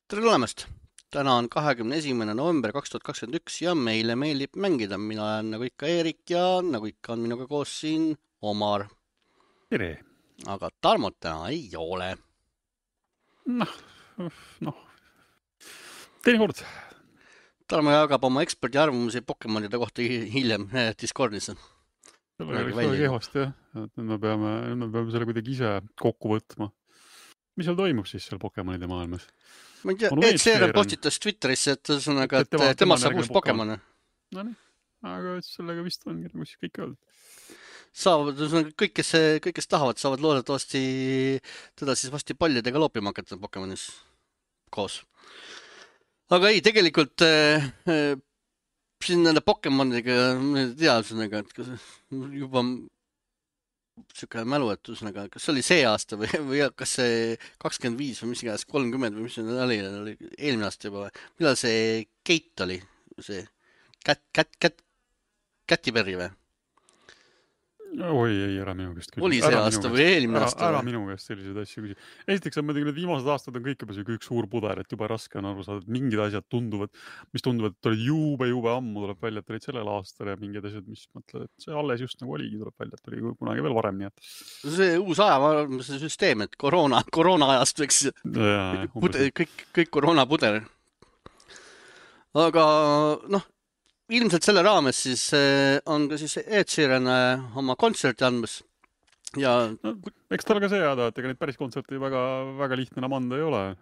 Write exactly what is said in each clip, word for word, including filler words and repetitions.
Tere tulemast! Täna on kahekümne esimene november kaks tuhat kakskümmend üks ja meile meeldib mängida. Mina olen nagu ikka Eerik ja nagu ikka on minuga koos siin Omar. Tere! Aga Tarmot täna ei ole. Noh, noh. Teine kord. Tarmo jagab oma eksperdi arvamusi Pokemonide kohta hiljem eh, Discordis. Sellega läks väga kehvasti, jah. Nüüd me peame, nüüd me peame selle kuidagi ise kokku võtma. Mis seal toimub siis seal Pokemonide maailmas? Ma ei tea, Ed Sheeran postitas Twitterisse, et ühesõnaga, et, et tema saab uus Pokemon. No nii, aga sellega vist ongi nagu siis kõik öeldud. Saavad, ühesõnaga, kõik, kes, kõik, kes tahavad, saavad loodetavasti teda siis vasti pallidega loopima hakata Pokemonis koos. Aga ei, tegelikult äh, siin nende Pokemonidega, ma ei tea, ühesõnaga, et kas juba siuke mäluetus, kas see oli see aasta või, või kas see kakskümmend viis või mis iganes, kolmkümmend või mis see oli, oli eelmine aasta juba. Millal see Kate oli? See Cat, Cat, Cat, Catiberry või? Oi, ei, ära minu käest küsi. Oli see ära aasta või eelmine ära, aasta? Ära minu käest selliseid asju küsi. Esiteks on muidugi need viimased aastad on kõik juba see üks suur puder, et juba raske on aru saada, et mingid asjad tunduvad, mis tunduvad, et olid jube, jube ammu tuleb välja, et olid sellel aastal ja mingid asjad, mis mõtled, et see alles just nagu oligi, tuleb välja, et oli kunagi veel varem. Nii et... See uus aja, see süsteem, et koroona, koroona ajast võiks ja, puder, kõik, kõik koroona puder. Aga noh, ilmselt selle raames siis on ka siis Ed Sheeran oma kontserti andmas ja no, eks tal ka see jääda, et ega neid päris kontserti väga, väga lihtne enam anda ei ole.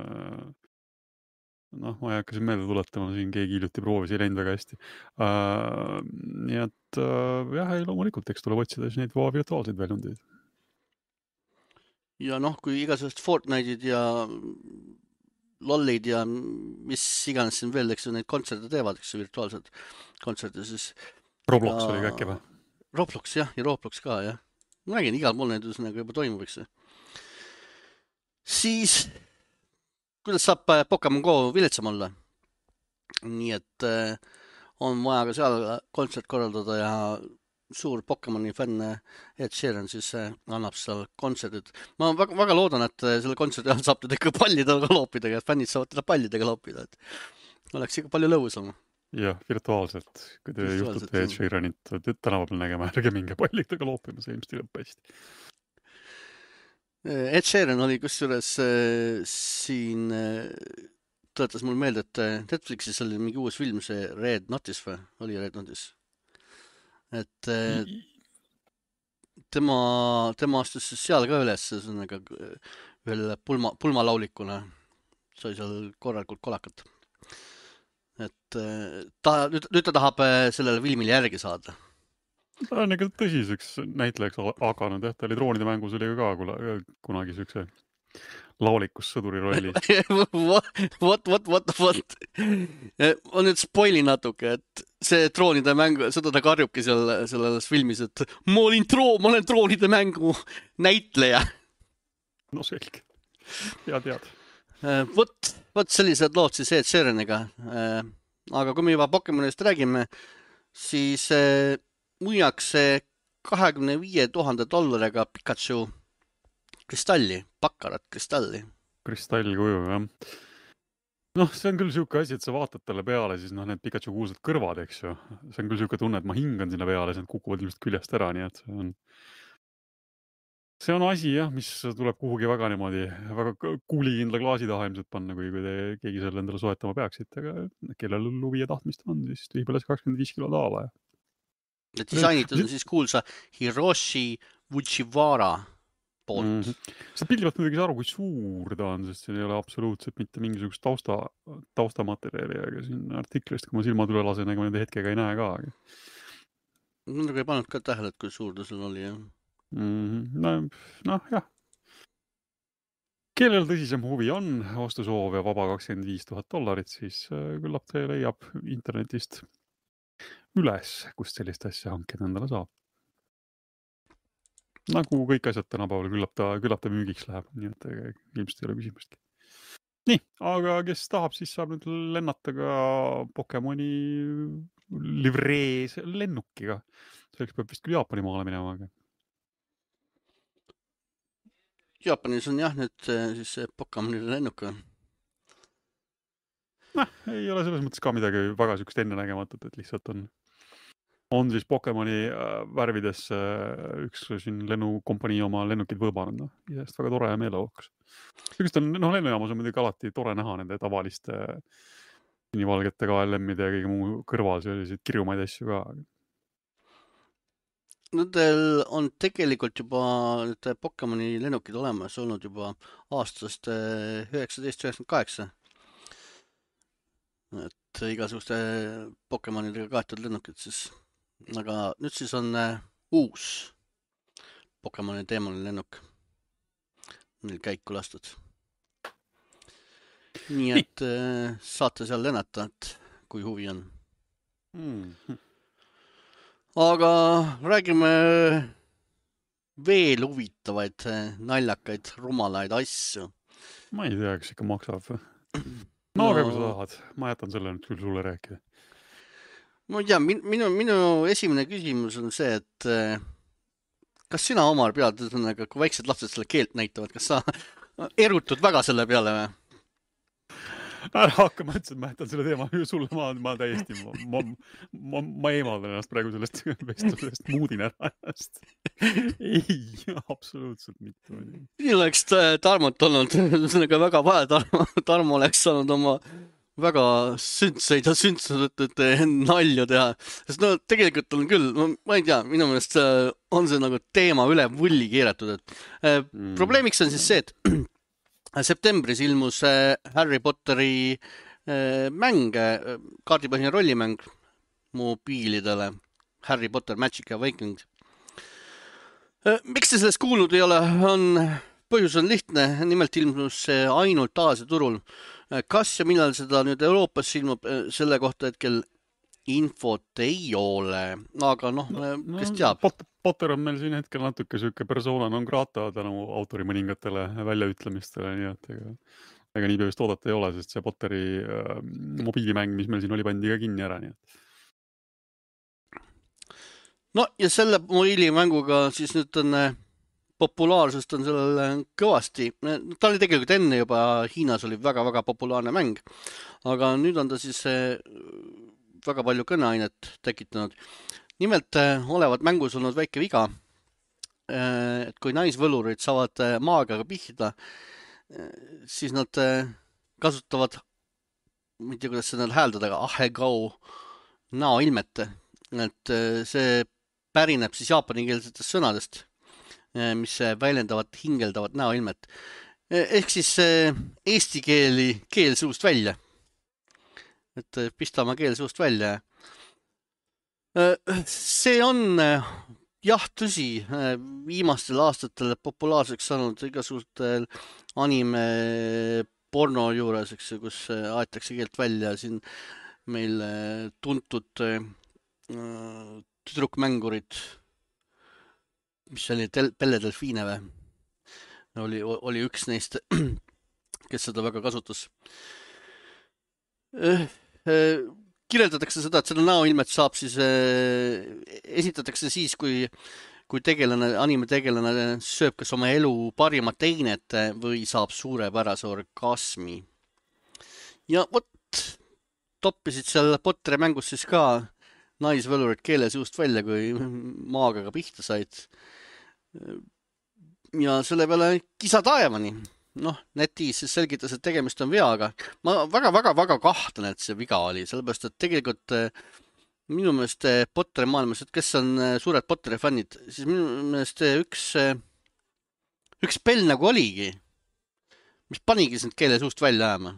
Noh, ma ei hakka siin meelde tuletama, siin keegi hiljuti proovis, ei läinud väga hästi. Uh, nii et uh, jah, ei loomulikult, eks tuleb otsida siis neid virtuaalseid väljundeid. Ja noh, kui igasugust Fortnite'id ja lollid ja mis iganes siin veel, eks ju, neid kontserte teevad, eks ju, virtuaalsed kontserte, siis... Roblox ja... oli ka äkki või? Roblox, jah, ja Roblox ka, jah. Ma nägin, igal pool neid üsnaga juba toimub, eks ju. Siis, kuidas saab Pokemon Go viletsam olla? Nii et on vaja ka seal kontsert korraldada ja suur Pokemoni fänn Ed Sheeran siis annab seal kontserdid. Ma väga, väga loodan, et selle kontserdi ajal saab teda ikka pallidega loopidega, et fännid saavad teda pallidega loopida. Et oleks ikka palju lõusam. Jah, virtuaalselt. Kui te juhtute Ed Sheeranit tänaval nägema, ärge minge pallidega loopima, see ilmselt lõpp hästi. Ed Sheeran oli kusjuures siin, tuletas mul meelde, et Netflixis oli mingi uus film, see Red Notice või? Oli Red Notice? Et tema, tema astus seal ka üles veel pulma, pulmalaulikuna. Sai seal korralikult kolakat. Et ta, nüüd, nüüd ta tahab sellele filmile järgi saada. Ta on ikka tõsiseks näitlejaks hakanud, jah. Ta oli Troonide mängus oli ka kunagi siukse laulikus sõduri rollis. Vot, vot, vot, vot. Ma nüüd spoilin natuke, et see Troonide mängu, seda ta karjubki seal selles filmis, et ma olin troo, ma olen Troonide mängu näitleja. No selge. Ja tead. Vot, vot sellised lood siis Ed Sheeraniga. Aga kui me juba Pokemonist räägime, siis müüakse kahekümne viie tuhande dollariga Pikachu kristalli, pakkarat kristalli. Kristallkuju, jah. Noh, see on küll siuke asi, et sa vaatad talle peale, siis noh, need Pikachu kuulsad kõrvad, eks ju. See on küll siuke tunne, et ma hingan sinna peale, siis need kukuvad ilmselt küljest ära, nii et see on... See on asi, jah, mis tuleb kuhugi väga niimoodi, väga kuulikindla klaasi taha ilmselt panna, kui, kui te keegi selle endale soetama peaksite, aga kellel luvi ja tahtmist on, siis tihipaljas kakskümmend viis kilo taala. Ja disainitud on siis kuulsa Hiroshi Fujiwara poolt. Mm -hmm. Sa pildivad muidugi aru, kui suur ta on, sest siin ei ole absoluutselt mitte mingisugust tausta, taustamaterjali, aga siin artiklist, kui ma silmad üle lasen, ega ma nende hetkega ei näe ka. Ma ei pannud ka tähele, et kui suur ta sul oli, jah. Mm -hmm. No, noh, jah. Kellel tõsisem huvi on ostusoov ja vaba kakskümmend viis tuhat dollarit, siis küllap te leiab internetist üles, kust sellist asja hankida endale saab. Nagu kõik asjad tänapäeval küllap ta, küllap ta müügiks läheb, nii et ilmselt ei ole küsimustki. Nii, aga kes tahab, siis saab nüüd lennata ka Pokemoni livrees lennukiga. Selleks peab vist küll Jaapani maale minema, aga... Jaapanis on jah nüüd siis Pokemoni lennuka. Nah, ei ole selles mõttes ka midagi väga sükst enne nägematut, et lihtsalt on on siis Pokemoni värvides üks siin lennukompanii oma lennukid võõbanud. No. Isest väga tore ja meeleolukas. Sükest on, noh, lennujaamas on muidugi alati tore näha nende tavaliste sinivalgete K L M-ide ja kõige muu kõrval selliseid kirjumaid asju ka. Nendel on tegelikult juba need Pokemoni lennukid olemas olnud juba aastast üheksateist üheksakümmend kaheksa. Et igasuguste Pokemonidega kaetud lennukid siis. Aga nüüd siis on uus Pokemoni teemaline lennuk neil käiku lastud. Nii et nii. Saate seal lennata, et kui huvi on. Mm. Aga räägime veel huvitavaid, naljakaid, rumalaid asju. Ma ei tea, kas ikka maksab. No, aga kui sa tahad, ma jätan selle nüüd küll sulle rääkida. Ma ei tea, minu, minu esimene küsimus on see, et kas sina, Omar, pead, kui väiksed lapsed selle keelt näitavad, kas sa erutud väga selle peale või? Ära hakka, ma ütlesin, ma jätan selle teema sulle, ma, ma täiesti, ma, ma, ma, ma eemaldan ennast praegu sellest vestlusest, muudin ära ennast. Ei, absoluutselt mitte. Siin oleks Tarmot olnud, sellega väga vaja, Tarmo, Tarmo oleks saanud oma väga sündseid ja sündsunud nalju teha. Sest no tegelikult on küll, ma ei tea, minu meelest on see nagu teema üle vulli keeratud. Et, mm. Probleemiks on siis see, et septembris ilmus Harry Potteri mäng, kaardipõhine rollimäng mobiilidele, Harry Potter Magic Awakening. Miks te sellest kuulnud ei ole? On, põhjus on lihtne, nimelt ilmus see ainult Aasia turul. Kas ja millal seda nüüd Euroopas ilmub selle kohta hetkel infot ei ole, aga noh, no, kes teab? No, Potter on meil siin hetkel natuke süke persona non grata tänu autori mõningatele väljaütlemistele, nii et ega, ega nii peavist oodata ei ole, sest see Potteri äh, mobiilimäng, mis meil siin oli, pandi ka kinni ära. Nii et. No ja selle mobiilimänguga siis nüüd on populaarsust on sellel kõvasti. Ta oli tegelikult enne juba Hiinas oli väga-väga populaarne mäng, aga nüüd on ta siis väga palju kõneainet tekitanud. Nimelt olevat mängus olnud väike viga, et kui naisvõlurid saavad maagiaga pihta, siis nad kasutavad, mitte kuidas seda hääldada, aga ahegao näoilmete. Et see pärineb siis jaapanikeelsetest sõnadest, mis väljendavad hingeldavat näoilmet. Ehk siis eesti keeli keel suust välja. Et pista oma keel suust välja. See on, jah, tõsi, viimastel aastatel populaarseks saanud igasugustel anime porno juures, eks, kus aetakse keelt välja. Siin meil tuntud tüdrukmängurid, mis oli Pelle Delfine või? Oli, oli üks neist, kes seda väga kasutas. Kirjeldatakse seda, et seda näoilmet saab siis, esitatakse siis, kui, kui tegelane, anime tegelane sööb kas oma elu parimat teinet või saab suurepärase orgasmi. Ja vot, toppisid seal Potteri mängus siis ka naisvõlurid keele suust välja, kui maagiaga pihta said. Ja selle peale kisa taevani. Noh, netis siis selgitas, et tegemist on veaga. Ma väga-väga-väga kahtlen, et see viga oli, sellepärast, et tegelikult minu meelest Potteri maailmas, et kes on suured Potteri fännid, siis minu meelest üks, üks spell nagu oligi, mis panigi sind keele suust välja ajama.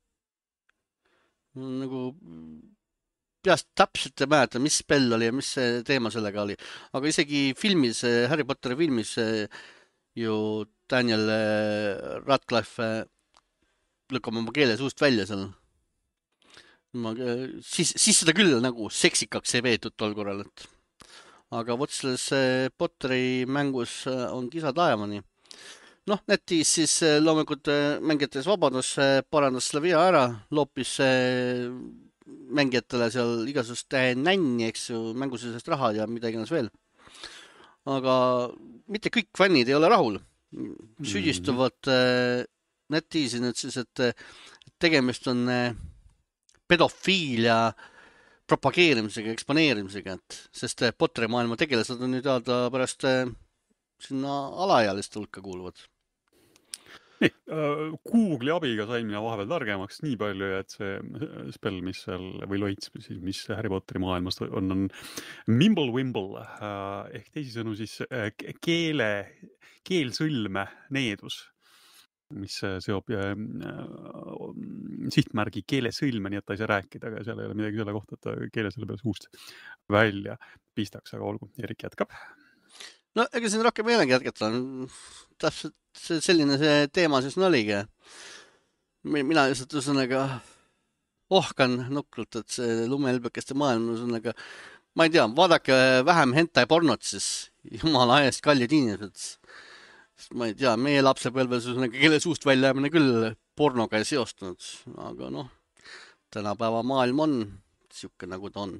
Nagu peast täpselt ei mäleta, mis spell oli ja mis see teema sellega oli. Aga isegi filmis, Harry Potteri filmis ju Daniel Radcliffe lükkab oma keele suust välja seal. Ma, siis, siis seda küll nagu seksikaks ei veetud tol korral. Et. Aga vot selles Potteri mängus on kisa taevani. Noh, netis siis loomulikult mängijates vabandus parandas selle vea ära, loopis mängijatele seal igasust nänni, eks ju, mängusest raha ja midagi ennast veel. Aga mitte kõik fännid ei ole rahul. Süüdistuvad mm-hmm. netis nüüd siis, et tegemist on pedofiilia propageerimisega, eksponeerimisega, et sest Potteri maailma tegelased on ju teada pärast sinna alaealiste hulka kuuluvad. nii, Google'i abiga sain mina vahepeal targemaks nii palju, et see spell, mis seal, või loits, mis Harry Potteri maailmast on, on Mimblewimble ehk teisisõnu siis keele, keelsõlme needus, mis seob äh, sihtmärgi keelesõlme, nii et ta ei saa rääkida, aga seal ei ole midagi selle kohta, et ta keele selle peale suust välja pistaks, aga olgu, Erik jätkab. No ega siin rohkem ei olegi jätkata. Täpselt selline see teema siis oligi. Mina lihtsalt üsõnaga ohkan nukrult, et see lumehelbekeste maailm üsõnaga, ma ei tea, vaadake vähem hentai pornot siis, jumala eest kallid inimesed. Ma ei tea, meie lapsepõlves üsõnaga kelle suust välja jäämine küll pornoga ei seostunud, aga noh, tänapäeva maailm on siuke nagu ta on.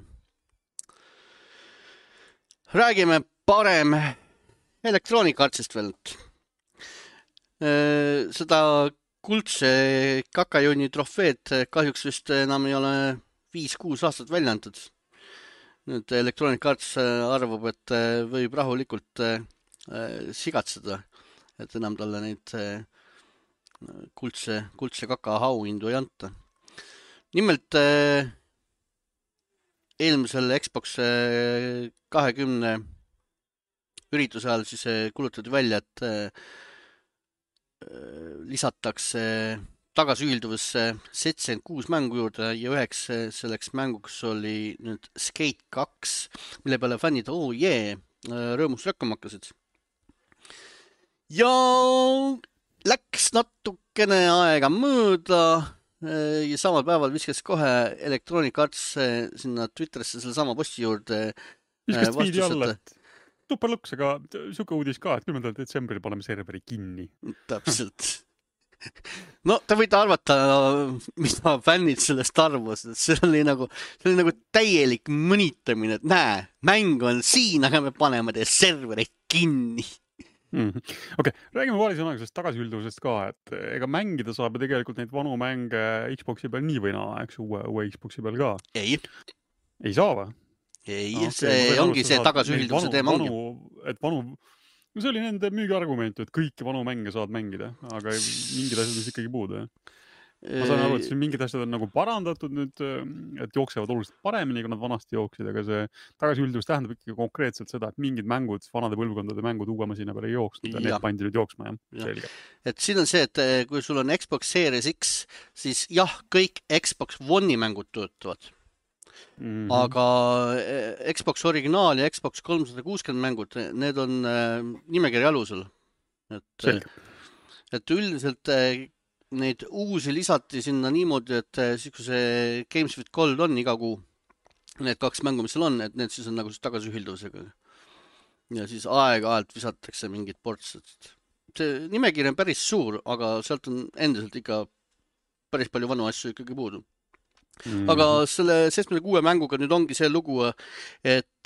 Räägime parem elektroonikartsist veel. Seda kuldse kakajoni trofeed kahjuks vist enam ei ole viis-kuus aastat välja antud. Nüüd elektroonikarts arvab, et võib rahulikult sigatseda, et enam talle neid kuldse, kuldse kakahauhindu ei anta. Nimelt eelmisel Xbox kahekümne ürituse ajal siis kulutati välja, et lisatakse tagasiühilduvusse seitsekümmend kuus mängu juurde ja üheks selleks mänguks oli nüüd Skate kaks, mille peale fännid, oo oh, jee, yeah, rõõmus rõkkama hakkasid. Ja läks natukene aega mööda ja samal päeval viskas kohe Electronic Arts sinna Twitterisse selle sama posti juurde viskas tweedi alla, et tupperluks, aga siuke uudis ka, et kümnendal detsembril paneme serveri kinni. Täpselt. No te võite arvata, mida fännid sellest arvas, et see oli nagu, see oli nagu täielik mõnitamine, et näe, mäng on siin, aga me paneme teie servereid kinni. Mm. Okei, okay. Räägime paari sõnaga sellest tagasiülduvusest ka, et ega mängida saab ja tegelikult neid vanu mänge Xboxi peal nii või naa, eks uue, uue Xboxi peal ka. Ei. Ei saa või? Ei, okay, see ongi see tagasiühilduse teema ongi. Et vanu, see oli nende müügiargument, et kõiki vanu mänge saad mängida, aga mingid asjad on ikkagi puudu. Ma saan aru, et siin mingid asjad on nagu parandatud nüüd, et jooksevad oluliselt paremini, kui nad vanasti jooksid, aga see tagasiülduvus tähendab ikkagi konkreetselt seda, et mingid mängud, vanade põlvkondade mängud uue masina peale ei jooksnud ja, ja need pandi nüüd jooksma, jah, ja. Selge. Et siin on see, et kui sul on Xbox Series X, siis jah, kõik Xbox One'i mängud töötavad. Mm-hmm. Aga Xbox originaal ja Xbox kolmsada kuuskümmend mängud, need on nimekirja alusel. Et, et üldiselt neid uusi lisati sinna niimoodi, et siis kui see Games with Gold on iga kuu, need kaks mängu, mis seal on, et need siis on nagu tagasiühilduvusega. Ja siis aeg-ajalt visatakse mingid portsed. See nimekiri on päris suur, aga sealt on endiselt ikka päris palju vanu asju ikkagi puudu. Mm. Aga selle seitsmekümne kuue mänguga nüüd ongi see lugu, et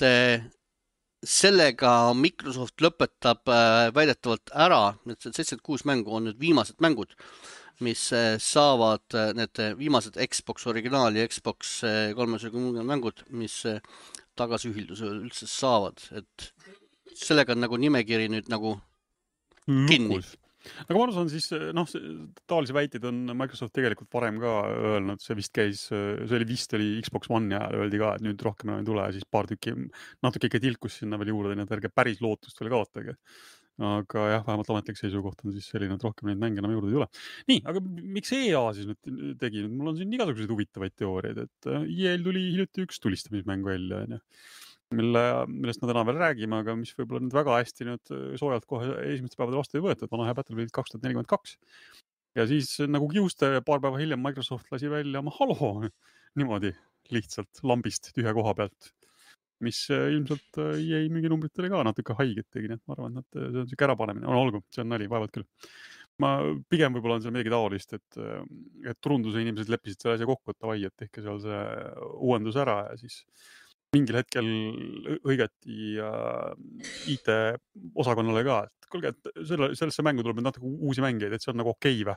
sellega Microsoft lõpetab väidetavalt ära, et seitsekümmend kuus mängu on nüüd viimased mängud, mis saavad need viimased Xbox originaal ja Xbox kolmsada kuuskümmend mängud, mis tagasiühilduse üldse saavad, et sellega on nagu nimekiri nüüd nagu kinni. Lukus. Aga ma aru saan siis, noh, taolisi väiteid on Microsoft tegelikult varem ka öelnud, see vist käis, see oli vist oli Xbox One ja öeldi ka, et nüüd rohkem enam ei tule, siis paar tükki, natuke ikka tilkus sinna veel juurde, nii et ärge päris lootust veel kaotage. Aga jah, vähemalt ametlik seisukoht on siis selline, et rohkem neid mänge enam juurde ei tule. Nii, aga miks E A siis nüüd tegi? Mul on siin igasuguseid huvitavaid teooriaid, et E A-l tuli hiljuti üks tulistamismäng välja, on ju. Mille, millest me täna veel räägime, aga mis võib-olla nüüd väga hästi nüüd soojalt kohe esimeste päevade vastu ei võetud, vana hea Battlefield kaks tuhat nelikümmend kaks. Ja siis nagu kiuste paar päeva hiljem Microsoft lasi välja oma Halo niimoodi lihtsalt lambist tühja koha pealt, mis ilmselt jäi müüginumbritele ka natuke haiget tegi, nii et ma arvan, et see on siuke ärapanemine. On olgu, see on nali, vaevalt küll. Ma pigem võib-olla on seal midagi taolist, et, et turunduse inimesed leppisid selle asja kokku, et tavai, et tehke seal see uuendus ära ja siis mingil hetkel õigati I T-osakonnale ka, et kuulge, et selle, sellesse mängu tuleb natuke uusi mängeid, et see on nagu okei või.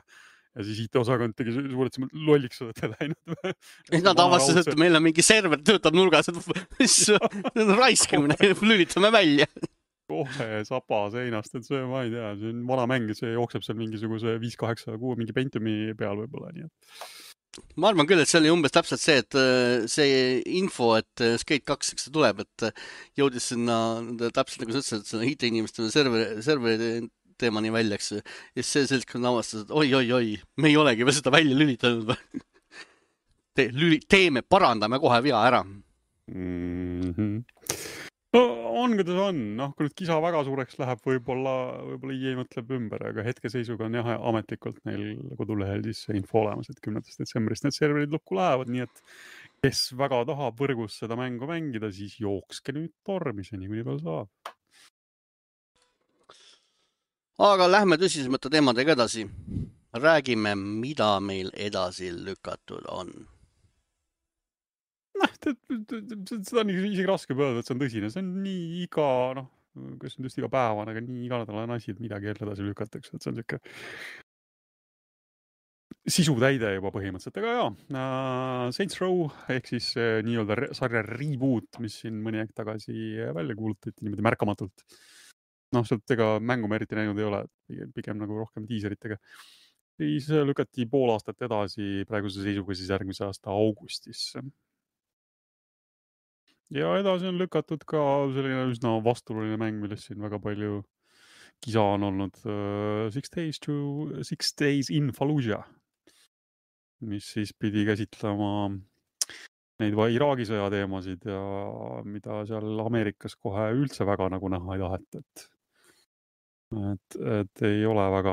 ja siis I T-osakond tegi suurelt lolliks olete läinud. Nad avastasid, et meil on mingi server töötab nurgas, et raiskimine, lülitame välja. Kohe sapa seinast, et see, ma ei tea, see on vana mäng, see jookseb seal mingisuguse viis kaheksa kuue mingi Pentiumi peal võib-olla, nii et. Ma arvan küll, et see oli umbes täpselt see, et see info, et Skate kaks tuleb, et jõudis sinna täpselt nagu sa ütlesid, et I T-inimestele serveri, serveri teemani välja, eks. Ja see seltskond avastas, et oi, oi, oi, me ei olegi veel seda välja lülitanud. Te, lüli, teeme, parandame kohe vea ära. Mm-hmm. No on, kuidas on. Noh, kui nüüd kisa väga suureks läheb, võib-olla, võib-olla I E mõtleb ümber, aga hetkeseisuga on jah ametlikult neil kodulehel siis see info olemas, et kümnendast detsembrist need serverid lukku lähevad, nii et kes väga tahab võrgus seda mängu mängida, siis jookske nüüd tormiseni, kui nii palju saab. Aga lähme tõsisemate teemadega edasi. Räägime, mida meil edasi lükatud on. Noh, seda on isegi raske öelda, et see on tõsine. See on nii iga, noh, kas on just iga päevan, aga nii iga nädalane asi, et midagi jälle edasi lükatakse. Et see on siuke sisutäide juba põhimõtteliselt. Aga jaa, uh, Saints Row ehk siis uh, nii-öelda sarja reboot, mis siin mõni aeg tagasi välja kuulutati niimoodi märkamatult. Noh, sealt ega mängu me eriti näinud ei ole, pigem, pigem nagu rohkem tiiseritega. Siis lükati pool aastat edasi praeguse seisuga siis järgmise aasta augustisse. Ja edasi on lükatud ka selline üsna vastuoluline mäng, millest siin väga palju kisa on olnud uh, Six Days to Six Days in Fallujah, mis siis pidi käsitlema neid va Iraagi sõja teemasid ja mida seal Ameerikas kohe üldse väga nagu näha ei taheta, et, et, et ei ole väga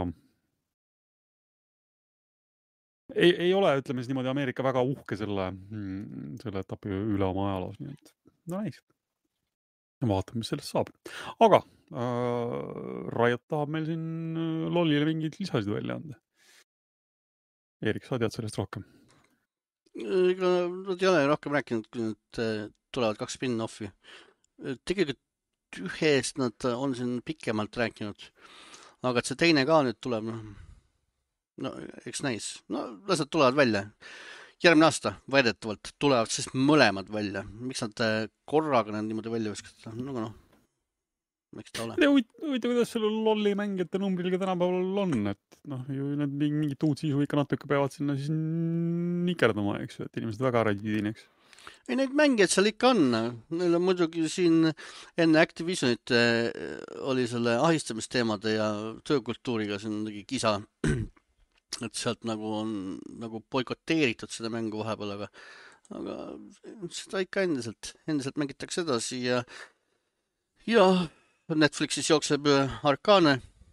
ei, ei ole, ütleme siis niimoodi Ameerika väga uhke selle, selle etapi üle oma ajaloos, nii et no näis. Vaatame, mis sellest saab. Aga äh, Riot tahab meil siin lollile mingid lisasid välja anda. Eerik, sa tead sellest rohkem? Ega nad ei ole rohkem rääkinud, kui nüüd tulevad kaks spin-offi. Tegelikult ühest nad on siin pikemalt rääkinud. Aga et see teine ka nüüd tuleb, no, no eks näis. No las nad tulevad välja. Järgmine aasta väidetavalt tulevad siis mõlemad välja. Miks nad korraga nad niimoodi välja viskata? No, no, miks ta ole? Huvitav, kuidas selle lolli mängijate numbriga tänapäeval on, et noh, ju need mingid uud sisu ikka natuke peavad sinna siis nikerdama, eks ju, et inimesed väga rädidin, eks. Ei, neid mängijad seal ikka on. Neil on muidugi siin enne Activisionit oli selle ahistamisteemade ja töökultuuriga siin mingi kisa. Et sealt nagu on nagu boikoteeritud seda mängu vahepeal, aga, aga seda ikka endiselt, endiselt mängitakse edasi ja, ja Netflixis jookseb Arcane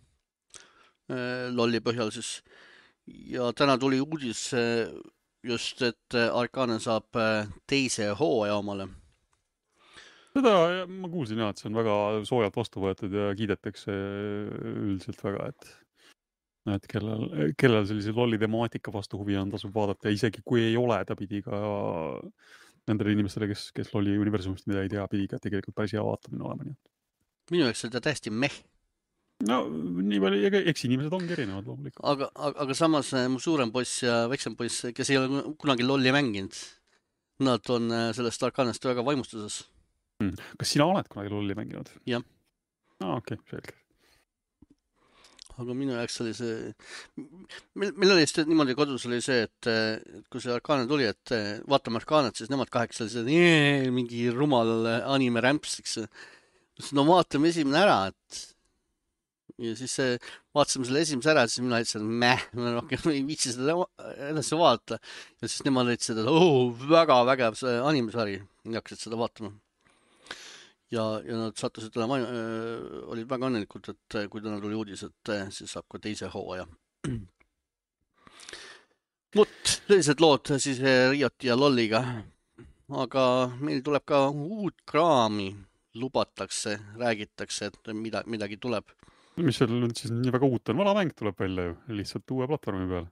lolli põhjal siis. Ja täna tuli uudis just, et Arcane saab teise hooaja omale. Seda ma kuulsin jah, et see on väga soojalt vastu võetud ja kiidetakse üldiselt väga, et et kellel, kellel sellise lolli temaatika vastu huvi on, tasub vaadata ja isegi kui ei ole, ta pidi ka nendele inimestele, kes, kes lolli universumist mida ei tea, pidi ka tegelikult päris hea vaatamine olema. Nii. Minu jaoks seda täiesti meh. No nii palju, eks inimesed ongi erinevad loomulikult. Aga, aga, aga samas mu suurem poiss ja väiksem poiss, kes ei ole kunagi lolli mänginud, nad on sellest Arcanest väga vaimustuses. Hmm. Kas sina oled kunagi lolli mänginud? Jah. Ah, okei, okay, selge. Aga minu jaoks oli see, meil, meil oli just niimoodi kodus oli see, et kui see Arcane tuli, et vaatame Arcanet, siis nemad kaheksa oli see mingi rumal anime rämpsiks. No vaatame esimene ära, et ja siis see, vaatasime selle esimese ära, siis mina ütlesin, et mäh, ma rohkem ei viitsi seda edasi vaadata. Ja siis nemad ütlesid, et oh, väga vägev see animesari, ja hakkasid seda vaatama. Ja, ja nad sattusid olema, äh, olid väga õnnelikult, et kui täna tuli uudis, et äh, siis saab ka teise hooaja. Vot, sellised lood siis Riot ja Lolliga. Aga meil tuleb ka uut kraami, lubatakse, räägitakse, et mida, midagi tuleb. Mis seal nüüd siis nii väga uut on? Vana mäng tuleb välja ju, lihtsalt uue platvormi peal.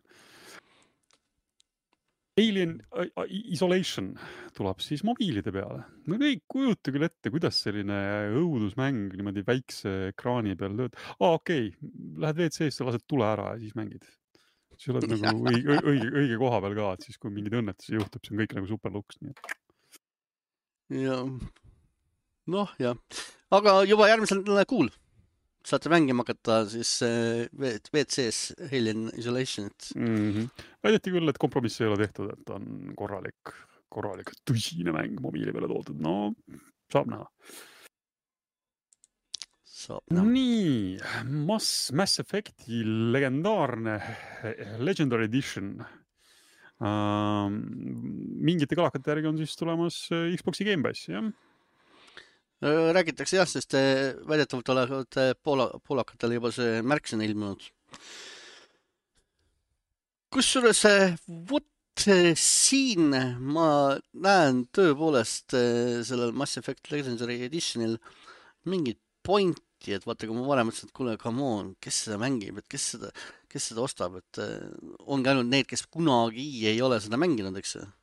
Alien Isolation tuleb siis mobiilide peale. Ma ei kujuta küll ette, kuidas selline õudusmäng niimoodi väikse ekraani peal tööd. Aa, okei, okay. Lähed V C-sse, lased tule ära ja siis mängid. siis oled nagu õige, õige, õige koha peal ka, et siis kui mingid õnnetusi juhtub, see on kõik nagu super luks. Nii et... ja noh, jah. Aga juba järgmisel kuul saate mängima hakata siis V T C-s Alien Isolationit. Mm-hmm. Väideti küll, et kompromiss ei ole tehtud, et on korralik, korralik tõsine mäng mobiili peale toodud. No, saab näha. Saab näha. Nii, Mass, Mass Effecti legendaarne Legendary Edition. Uh, mingite kalakate järgi on siis tulemas Xbox'i Game Pass, jah? Räägitakse jah, sest väidetavalt olevad poola, poolakatele juba see märksõna ilmunud. Kusjuures vot siin ma näen tõepoolest sellel Mass Effect Legendary Editionil mingit pointi, et vaata, kui ma varem mõtlesin, et kuule, come on, kes seda mängib, et kes seda, kes seda ostab, et ongi ainult need, kes kunagi ei ole seda mänginud, eks see?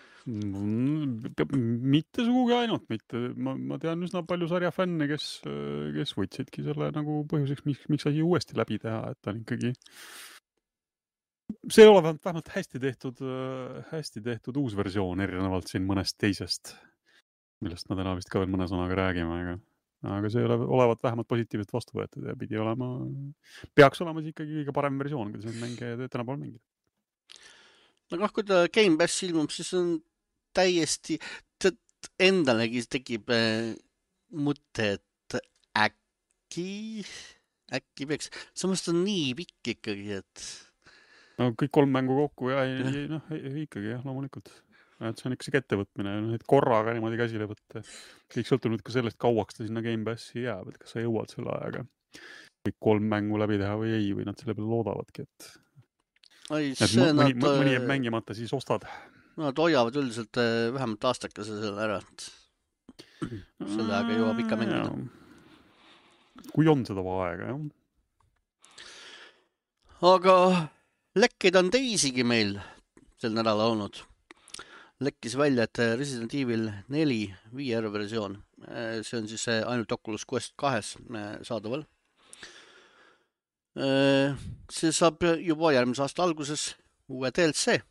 Mitte sugugi ainult, mitte. Ma, ma tean üsna palju sarja fänne, kes, kes võtsidki selle nagu põhjuseks, miks, miks asi uuesti läbi teha, et on ikkagi see ei ole vähemalt hästi tehtud, hästi tehtud uus versioon, erinevalt siin mõnest teisest, millest ma täna vist ka veel mõne sõnaga räägime, aga, aga see ole, olevat vähemalt positiivselt vastu võetud ja pidi olema, peaks olema see ikkagi kõige parem versioon, kui see mänge tänapäeval mängida. No kui ta Game Pass ilmub, siis on täiesti, endalegi tekib äh, mõte, et äkki, äkki peaks, samas ta on nii pikk ikkagi, et... No kõik kolm mängu kokku ja ei, ei, noh, ikkagi jah, loomulikult. Et see on ikka see ettevõtmine, et korraga niimoodi käsile võtta. Kõik sõltub nüüd ka sellest, kauaks ta sinna Game Passi jääb, et kas sa jõuad selle ajaga kõik kolm mängu läbi teha või ei, või nad selle peale loodavadki, et... Ai, et mõni, nad, mõni jääb mängimata, siis ostad. Nad hoiavad üldiselt vähemalt aastakese selle ära, et selle aega jõuab ikka mängida. Kui on seda aega, jah. Aga lekkeid on teisigi meil sel nädala olnud. Lekkis välja, et Resident Evil neli V R versioon. See on siis ainult Oculus Quest kahes saadaval. See saab juba järgmise aasta alguses uue D L C.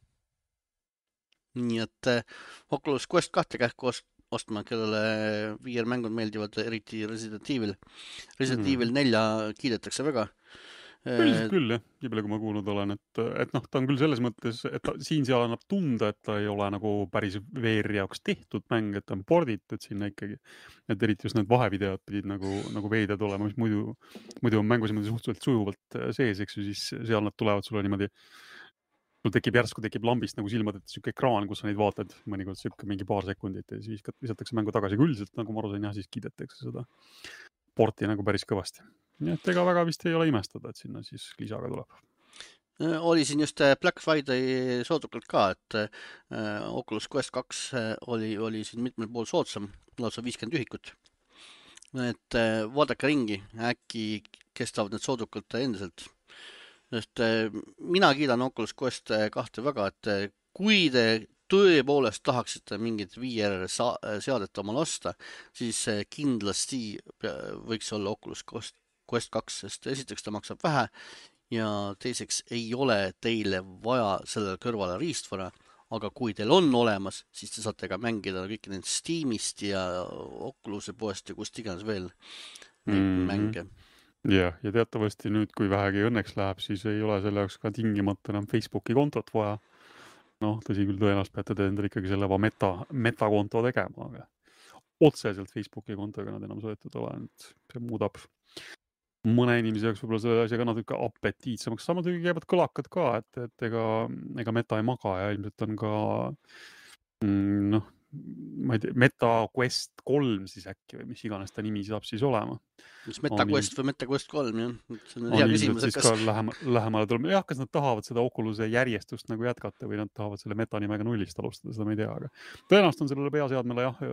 Nii et Oculus Quest kahte kähku ostma, kellele V R mängud meeldivad, eriti Resident Evil. Resident mm. Evil nelja kiidetakse väga. Üldiselt küll, jah. Nii palju, kui ma kuulnud olen, et, et noh, ta on küll selles mõttes, et ta, siin seal annab tunda, et ta ei ole nagu päris V R-i jaoks tehtud mäng, et ta on porditud sinna ikkagi. Et eriti just need vahevideod pidid nagu, nagu veided olema, mis muidu, muidu on mängus niimoodi suhteliselt sujuvalt sees, eks ju, siis seal nad tulevad sulle niimoodi, sul tekib järsku, tekib lambist nagu silmad, et siuke ekraan, kus sa neid vaatad, mõnikord siuke mingi paar sekundit ja siis visatakse mängu tagasi. Kui üldiselt, nagu ma aru sain, jah, siis kiidetakse seda porti nagu päris kõvasti. Nii et ega väga vist ei ole imestada, et sinna siis lisaga tuleb. Oli siin just Black Friday soodukalt ka, et Oculus Quest kaks oli, oli siin mitmel pool soodsam, lausa viiskümmend ühikut. Et vaadake ringi, äkki kestavad need soodukalt endiselt. Sest mina kiidan Oculus Quest kahte väga, et kui te tõepoolest tahaksite mingit V R seadet omal osta, siis kindlasti võiks olla Oculus Quest Quest kaks, sest esiteks ta maksab vähe ja teiseks ei ole teile vaja sellele kõrvale riistvara, aga kui teil on olemas, siis te saate ka mängida kõiki neid Steamist ja Oculus'e poest ja kust iganes veel neid mm-hmm. mänge. Jah, ja teatavasti nüüd, kui vähegi õnneks läheb, siis ei ole selle jaoks ka tingimata enam Facebooki kontot vaja. Noh, tõsi küll tõenäoliselt peate te endale ikkagi selle meta, metakonto tegema, aga otseselt Facebooki kontoga nad enam soetud ole, et see muudab mõne inimese jaoks võib-olla selle asjaga natuke apetiitsemaks. Samuti käivad kõlakad ka, et, et ega, ega meta ei maga ja ilmselt on ka mm, noh, ma ei tea, Meta Quest kolm siis äkki või mis iganes ta nimi saab siis olema. Mis Meta on Quest ilmselt, või Meta Quest kolm, jah? See on hea küsimus, et kas... Lähema, lähemale tuleb. Jah, kas nad tahavad seda Oculus'e järjestust nagu jätkata või nad tahavad selle meta nimega nullist alustada, seda ma ei tea, aga tõenäoliselt on sellele peaseadmele jah,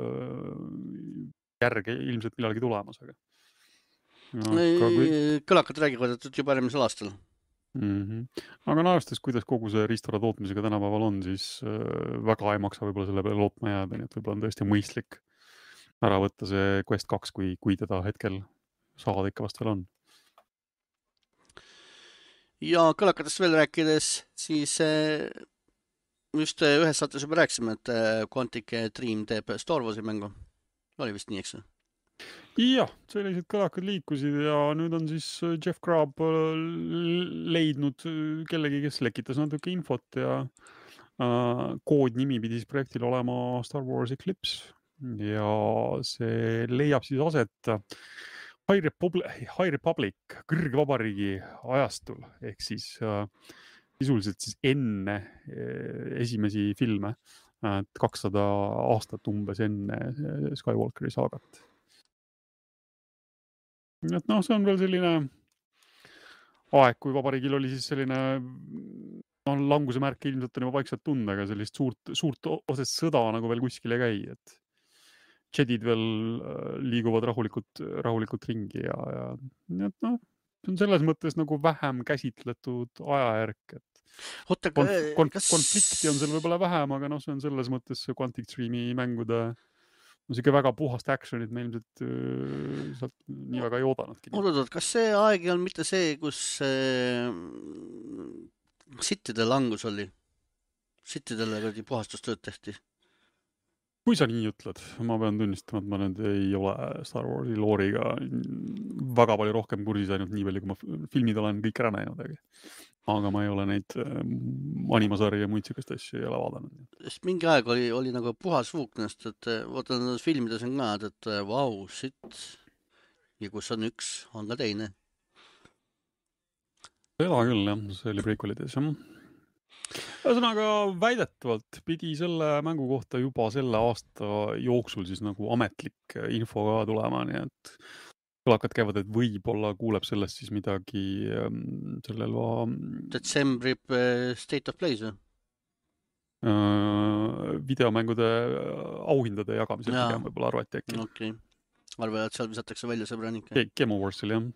järge ilmselt millalgi tulemas, aga No, kui... kõlakad räägivad, et juba järgmisel aastal. Mm-hmm. Aga naastes, kuidas kogu see riistvara tootmisega tänapäeval on, siis väga ei maksa võib-olla selle peale lootma jääda, nii et võib-olla on tõesti mõistlik ära võtta see Quest kaks, kui, kui teda hetkel saada ikka vast veel on. ja kõlakatest veel rääkides, siis just ühes saates juba rääkisime, et Quantic Dream teeb Star Warsi mängu. Oli vist nii, eks? Jah, sellised kõlakad liikusid ja nüüd on siis Jeff Grubb leidnud kellegi, kes lekitas natuke infot ja äh, koodnimi pidi siis projektil olema Star Wars Eclipse ja see leiab siis aset High Republic, High Republic kõrgvabariigi ajastul ehk siis äh, sisuliselt siis enne esimesi filme, et kakssada aastat umbes enne Skywalkeri saagat. Et noh, see on veel selline aeg, kui vabariigil oli siis selline no, languse märk ilmselt on juba vaikselt tunda, aga sellist suurt, suurt osest sõda nagu veel kuskil ei käi, et Jedid veel liiguvad rahulikult, rahulikult ringi ja, ja et noh, see on selles mõttes nagu vähem käsitletud ajajärk, et Oota, konf konf kas... konflikti on seal võib-olla vähem, aga noh, see on selles mõttes Quantic Dreami mängude no siuke väga puhast actionit me ilmselt äh, sealt nii väga ei oodanudki. Oot-oot, kas see aeg on mitte see, kus äh, sittide langus oli? Sittidele kuradi puhastustööd tehti? Kui sa nii ütled, ma pean tunnistama, et ma nüüd ei ole Star Warsi looriga väga palju rohkem kursis, ainult nii palju, kui ma filmid olen kõik ära näinud, aga ma ei ole neid animasarja ja muid sükest asju ei ole vaadanud. Sest mingi aeg oli, oli nagu puhas vuuknast, et vaata filmides on ka, et vau, wow, shit. Ja kus on üks, on ka teine. Seda küll, jah. See oli prequelides, jah. Ühesõnaga väidetavalt pidi selle mängu kohta juba selle aasta jooksul siis nagu ametlik info ka tulema, nii et kõlakad käivad, et võib-olla kuuleb sellest siis midagi sellel va... Detsembri State of Plays või? Videomängude auhindade jagamisel ja. Pigem võib-olla arvati äkki. Okei. Okay. Arva, et seal visatakse välja sõbranik. Game Awards'il, jah.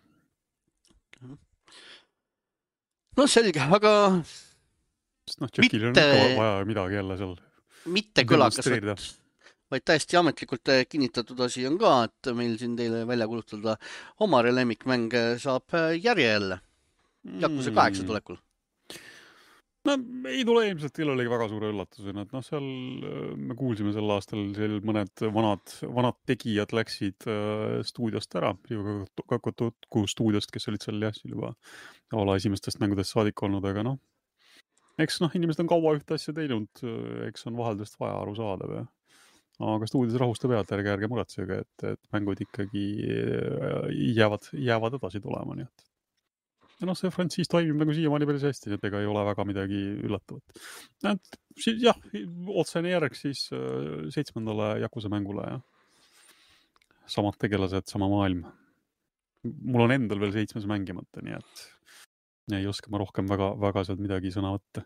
No selge, aga... noh, Jackil on ikka vaja midagi jälle seal. Mitte kõlakas, vaid täiesti ametlikult kinnitatud asi on ka, et meil siin teile välja kulutada oma lemmikmäng saab järje jälle. Jakuse kaheksa tulekul. No ei tule ilmselt kellelegi väga suure üllatusena, et noh, seal me kuulsime sel aastal seal mõned vanad, vanad tegijad läksid stuudiost ära, Kokotoku stuudiost, kes olid seal jah, juba ala esimestest mängudest saadik olnud, aga noh, eks noh, inimesed on kaua ühte asja teinud, eks on vaheldust vaja aru saada või. Aga stuudios rahusta pealt, ärge, ärge muretsege, et, et mängud ikkagi jäävad, jäävad edasi tulema, nii et. Ja noh, see frantsiis toimib nagu siiamaani päris hästi, et ega ei ole väga midagi üllatavat. Et, jah, otsene järg siis seitsmendale Jakuse mängule ja samad tegelased, sama maailm. Mul on endal veel seitsmes mängimata, nii et ei oska ma rohkem väga, väga sealt midagi sõna võtta.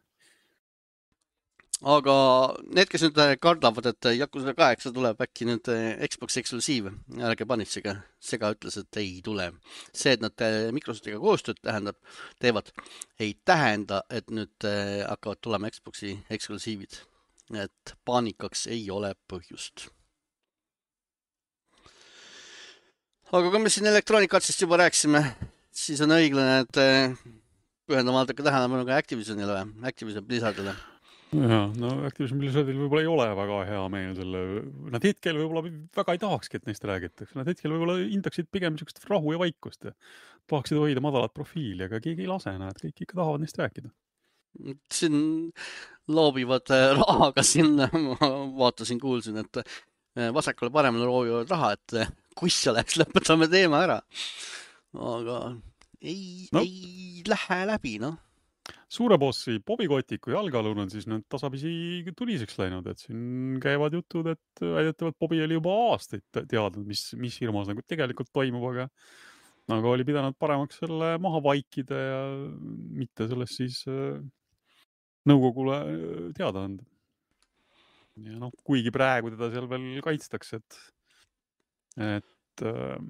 Aga need, kes nüüd kardavad, et Yakuza kaheksa tuleb äkki nüüd Xbox eksklusiiv, ärge panitsege, Sega ütles, et ei tule. See, et nad Microsoftiga koostööd tähendab, teevad, ei tähenda, et nüüd hakkavad tulema Xboxi eksklusiivid. Et paanikaks ei ole põhjust. Aga kui me siin Electronic Artsist juba rääkisime, siis on õiglane, et pühendama vaadake tähelepanu ka Activisionile või? Activision Blizzardile. Ja, no Activision Blizzardil võib-olla ei ole väga hea meel selle... Nad hetkel võib-olla väga ei tahakski, et neist räägitakse. Nad hetkel võib-olla hindaksid pigem niisugust rahu ja vaikust ja tahaksid hoida madalat profiili, aga keegi ei lase, näed, kõik ikka tahavad neist rääkida. Siin loobivad rahaga sinna, ma vaatasin, kuulsin, et vasakule paremale loobivad raha, et kus oleks, lõpetame teema ära. Aga... Ei, no. ei lähe läbi, noh. Suure bossi Bobby Kotiku jalgalun on siis nüüd tasapisi tuliseks läinud, et siin käivad jutud, et väidetavalt Bobby oli juba aastaid teadnud, mis, mis firmas nagu tegelikult toimub, aga, aga oli pidanud paremaks selle maha vaikida ja mitte sellest siis nõukogule teada anda. Ja noh, kuigi praegu teda seal veel kaitstakse, et, et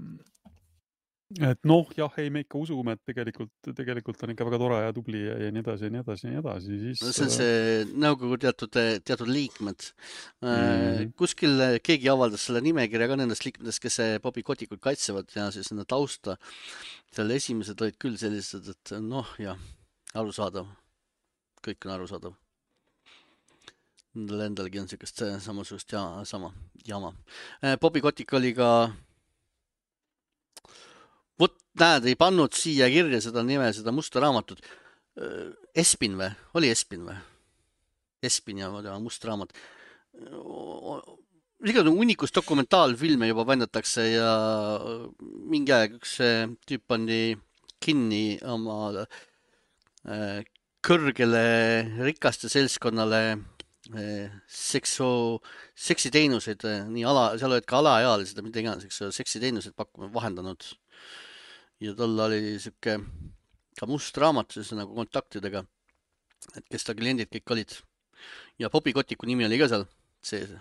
et noh, jah, ei, me ikka usume, et tegelikult, tegelikult on ikka väga tore ja tubli ja, ja nii edasi, ja nii edasi, ja nii edasi. Siis, see on see nõukogu teatud, teatud liikmed. Mm. Kuskil keegi avaldas selle nimekirja ka nendest liikmetest, kes Bobby Kotikut kaitsevad ja siis nende tausta. Seal esimesed olid küll sellised, et noh, jah, arusaadav. Kõik on arusaadav. Nendel endalgi on siukest samasugust ja, sama jama. Bobby Kotick oli ka, vot näed, ei pannud siia kirja seda nime, seda musta raamatut. Espin või? Oli Espin või? Espin ja must raamat. Igal unikus dokumentaalfilme juba vendatakse ja mingi aeg üks tüüp pandi kinni oma kõrgele rikaste seltskonnale seksu, seksiteenuseid, nii ala, seal olid ka alaealised ja mida iganes, eks seksiteenuseid pakkuma vahendanud. Ja tal oli siuke ka must raamat, siis nagu kontaktidega, et kes ta kliendid kõik olid. Ja Bobby Koticku nimi oli ka seal sees.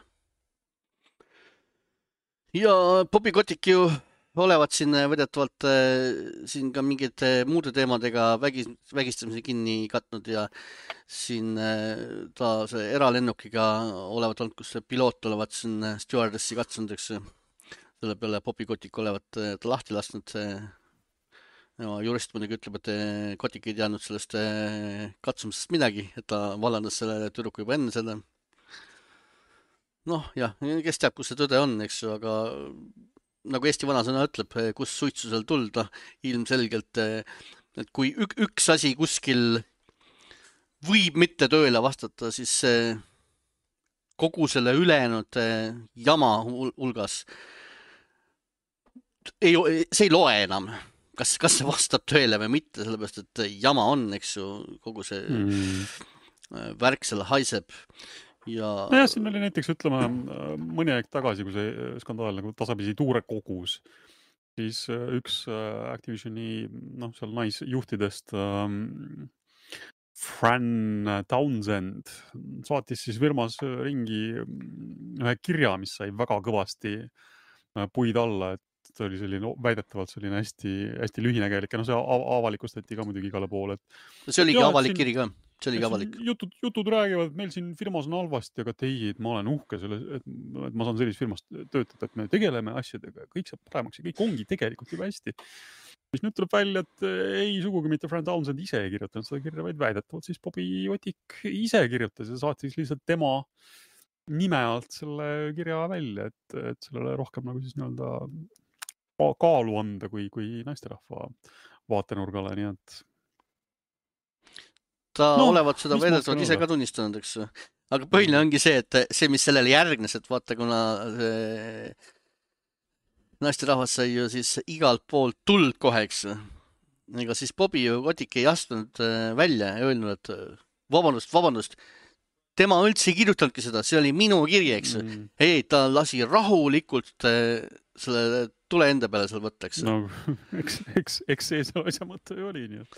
Ja Bobby Kotick ju olevat siin vedetavalt siin ka mingid muude teemadega vägis, vägistamise kinni katnud ja siin ta see eralennukiga olevat olnud, kus see piloot olevat siin stewardessi katsunud, eks selle peale Bobby Kotick olevat ta lahti lasknud. Ja jurist muidugi ütleb, et Kotick ei teadnud sellest katsumisest midagi, et ta vallandas selle tüdruku juba enne seda. Noh, jah, kes teab, kus see tõde on, eks ju, aga nagu Eesti vanasõna ütleb, kus suitsusel tulda, ilmselgelt, et kui ük, üks asi kuskil võib mitte tööle vastata, siis kogu selle ülejäänud jama hulgas ei, see ei loe enam. Kas, kas see vastab tööle või mitte, sellepärast, et jama on, eks ju, kogu see mm. värk selle haiseb. Ja... No jah, siin oli näiteks, ütleme, mõni aeg tagasi, kui see skandaal nagu tasapisi tuure kogus, siis üks Activisioni, noh, seal naisjuhtidest um, Fran Townsend saatis siis firmas ringi ühe kirja, mis sai väga kõvasti puid alla, et see oli selline väidetavalt selline hästi, hästi lühinägelik ja no see avalikustati ka muidugi igale poole. Et... see oligi ja, avalik siin... kiri ka. See oli avalik. Jutud, jutud räägivad, et meil siin firmas on halvasti, aga teie, et ma olen uhke selle, et, et ma saan sellises firmas töötada, et me tegeleme asjadega ja kõik saab paremaks ja kõik ongi tegelikult juba hästi. Mis nüüd tuleb välja, et ei sugugi mitte Fran Townsend ise ei kirjutanud seda kirja, vaid väidetavalt siis Bobby Kotick ise kirjutas ja saatis lihtsalt tema nime alt selle kirja välja, et, et sellele rohkem nagu siis nii-öelda kaalu anda kui, kui naisterahva vaatenurgale, nii et ta no, olevat seda vedetavalt ise ka tunnistanud, eks. Aga põhiline ongi see, et see, mis sellele järgnes, et vaata, kuna see naisterahvas sai ju siis igalt poolt tuld kohe, eks. Ega siis Bobby Kotick ei astunud välja ja öelnud, et vabandust, vabandust, tema üldse ei kirjutanudki seda, see oli minu kiri, eks. Mm. Ei, ta lasi rahulikult selle tule enda peale seal võtta, eks. No, eks, eks, eks see see asja mõte ju oli, nii et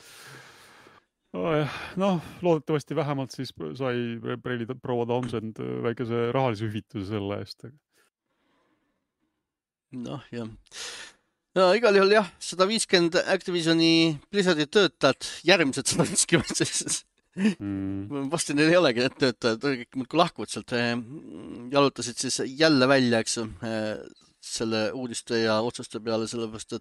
noh, loodetavasti vähemalt siis sai Preili proua Townsend väikese rahalise hüvituse selle eest. Noh, jah. Ja, igal juhul jah, sada viiskümmend Activisioni Blizzardi töötajad, järgmised sada viiskümmend siis. Mm. Vasti neil ei olegi need töötajad, kõik muudkui lahkuvad sealt. Jalutasid siis jälle välja, eks, selle uudiste ja otsuste peale, sellepärast,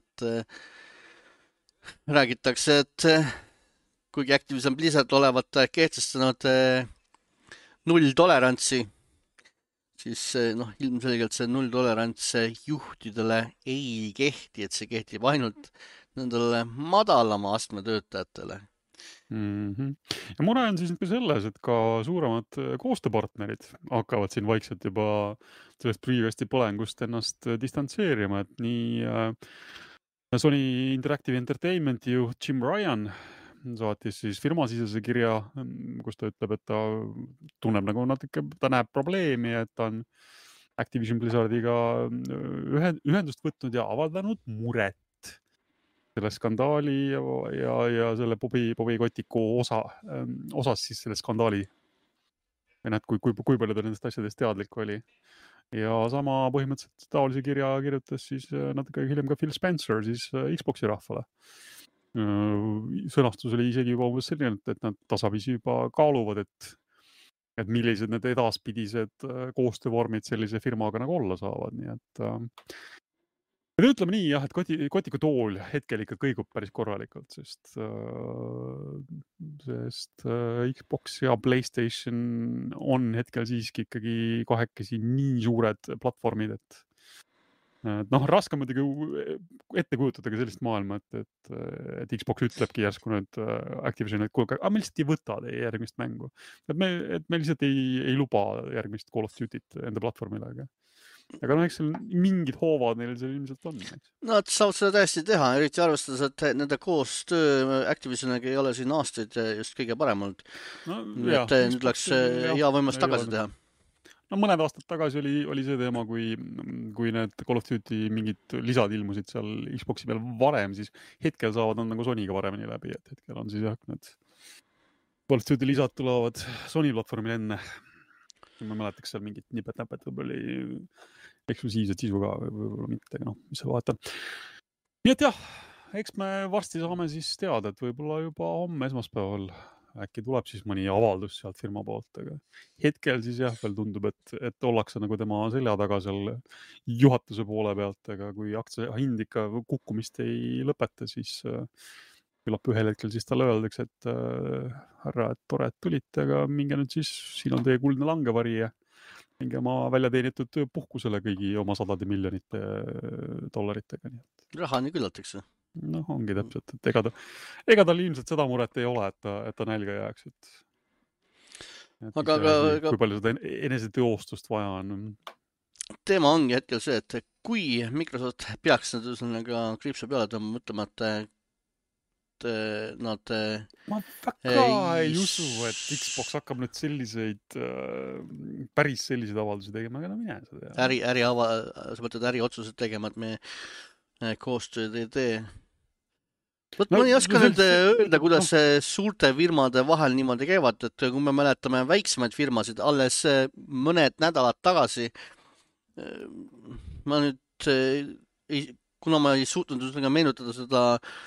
et räägitakse, et kuigi Activision Blizzard olevat kehtestanud null tolerantsi, siis noh, ilmselgelt see null tolerants juhtidele ei kehti, et see kehtib ainult nendele madalama astme töötajatele. Mm-hmm. Ja mure on siis ka selles, et ka suuremad koostööpartnerid hakkavad siin vaikselt juba sellest Freewesti põlengust ennast distantseerima, et nii Sony Interactive Entertainmenti juht Jim Ryan saatis siis firmasisese kirja, kus ta ütleb, et ta tunneb nagu natuke, ta näeb probleemi, et ta on Activision Blizzardiga ühendust võtnud ja avaldanud muret selle skandaali ja, ja, ja selle Bobby, Bobby Koticku osa, osas siis selle skandaali. Või näed, kui, kui, kui palju ta nendest asjadest teadlik oli. Ja sama põhimõtteliselt taolise kirja kirjutas siis natuke hiljem ka Phil Spencer siis Xboxi rahvale. Sõnastus oli isegi juba umbes selline, et nad tasapisi juba kaaluvad, et, et millised need edaspidised koostöövormid sellise firmaga nagu olla saavad. Nii et no ütleme nii jah, et koti, kotiku tool hetkel ikka kõigub päris korralikult, sest, sest Xbox ja PlayStation on hetkel siiski ikkagi kahekesi nii suured platvormid, et noh, raske muidugi ette kujutada ka sellist maailma, et, et, et Xbox ütlebki järsku nüüd Activision, et kuulge, aga me lihtsalt ei võta teie järgmist mängu. Et me, et me lihtsalt ei, ei luba järgmist Call of Duty't enda platvormile. Aga, aga no, eks seal mingid hoovad neil seal ilmselt on. Eks? No, et saavad seda täiesti teha, eriti arvestades, et nende koostöö Activisioniga ei ole siin aastaid just kõige parem olnud. No, jah, et nüüd läks hea võimalus tagasi teha. No mõned aastad tagasi oli, oli see teema, kui, kui need Call of Duty mingid lisad ilmusid seal Xboxi peal varem, siis hetkel saavad nad nagu Sonyga varemini läbi, et hetkel on siis jah, need Call of Duty lisad tulevad Sony platvormil enne. Ma mäletaks seal mingit nipet-näpet, võib-olla oli eksklusiivset sisu ka, võib-olla mitte, aga noh, mis see vahetab. Nii et jah, eks me varsti saame siis teada, et võib-olla juba homme esmaspäeval äkki tuleb siis mõni avaldus sealt firma poolt, aga hetkel siis jah, veel tundub, et, et ollakse nagu tema selja taga seal juhatuse poole pealt, aga kui aktsia hind ikka kukkumist ei lõpeta, siis küllap ühel hetkel siis talle öeldakse, et äh, härra, et tore, et tulite, aga minge nüüd siis, siin on teie kuldne langevari ja minge oma välja teenitud puhkusele kõigi oma sadade miljonite dollaritega. Raha nii küllataks või? Noh, ongi täpselt, et ega ta, ega tal ilmselt seda muret ei ole, et ta, et ta nälga jääks, et, et aga, aga, asi, kui palju seda eneseteostust vaja on. Teema ongi hetkel see, et kui Microsoft peaks ka kriipsa peale tõmbama, mõtlema, et nad ma väga ei, ei usu, et Xbox hakkab nüüd selliseid päris selliseid avaldusi tegema, aga no mine seda. Äri, äri ava, sa mõtled äri otsused tegema, et me koostööd ei tee. Võt, no, ma ei oska nüüd öelda, kuidas no. suurte firmade vahel niimoodi käivad, et kui me mäletame väiksemaid firmasid, alles mõned nädalad tagasi ma nüüd ei, kuna ma ei suutnud meenutada seda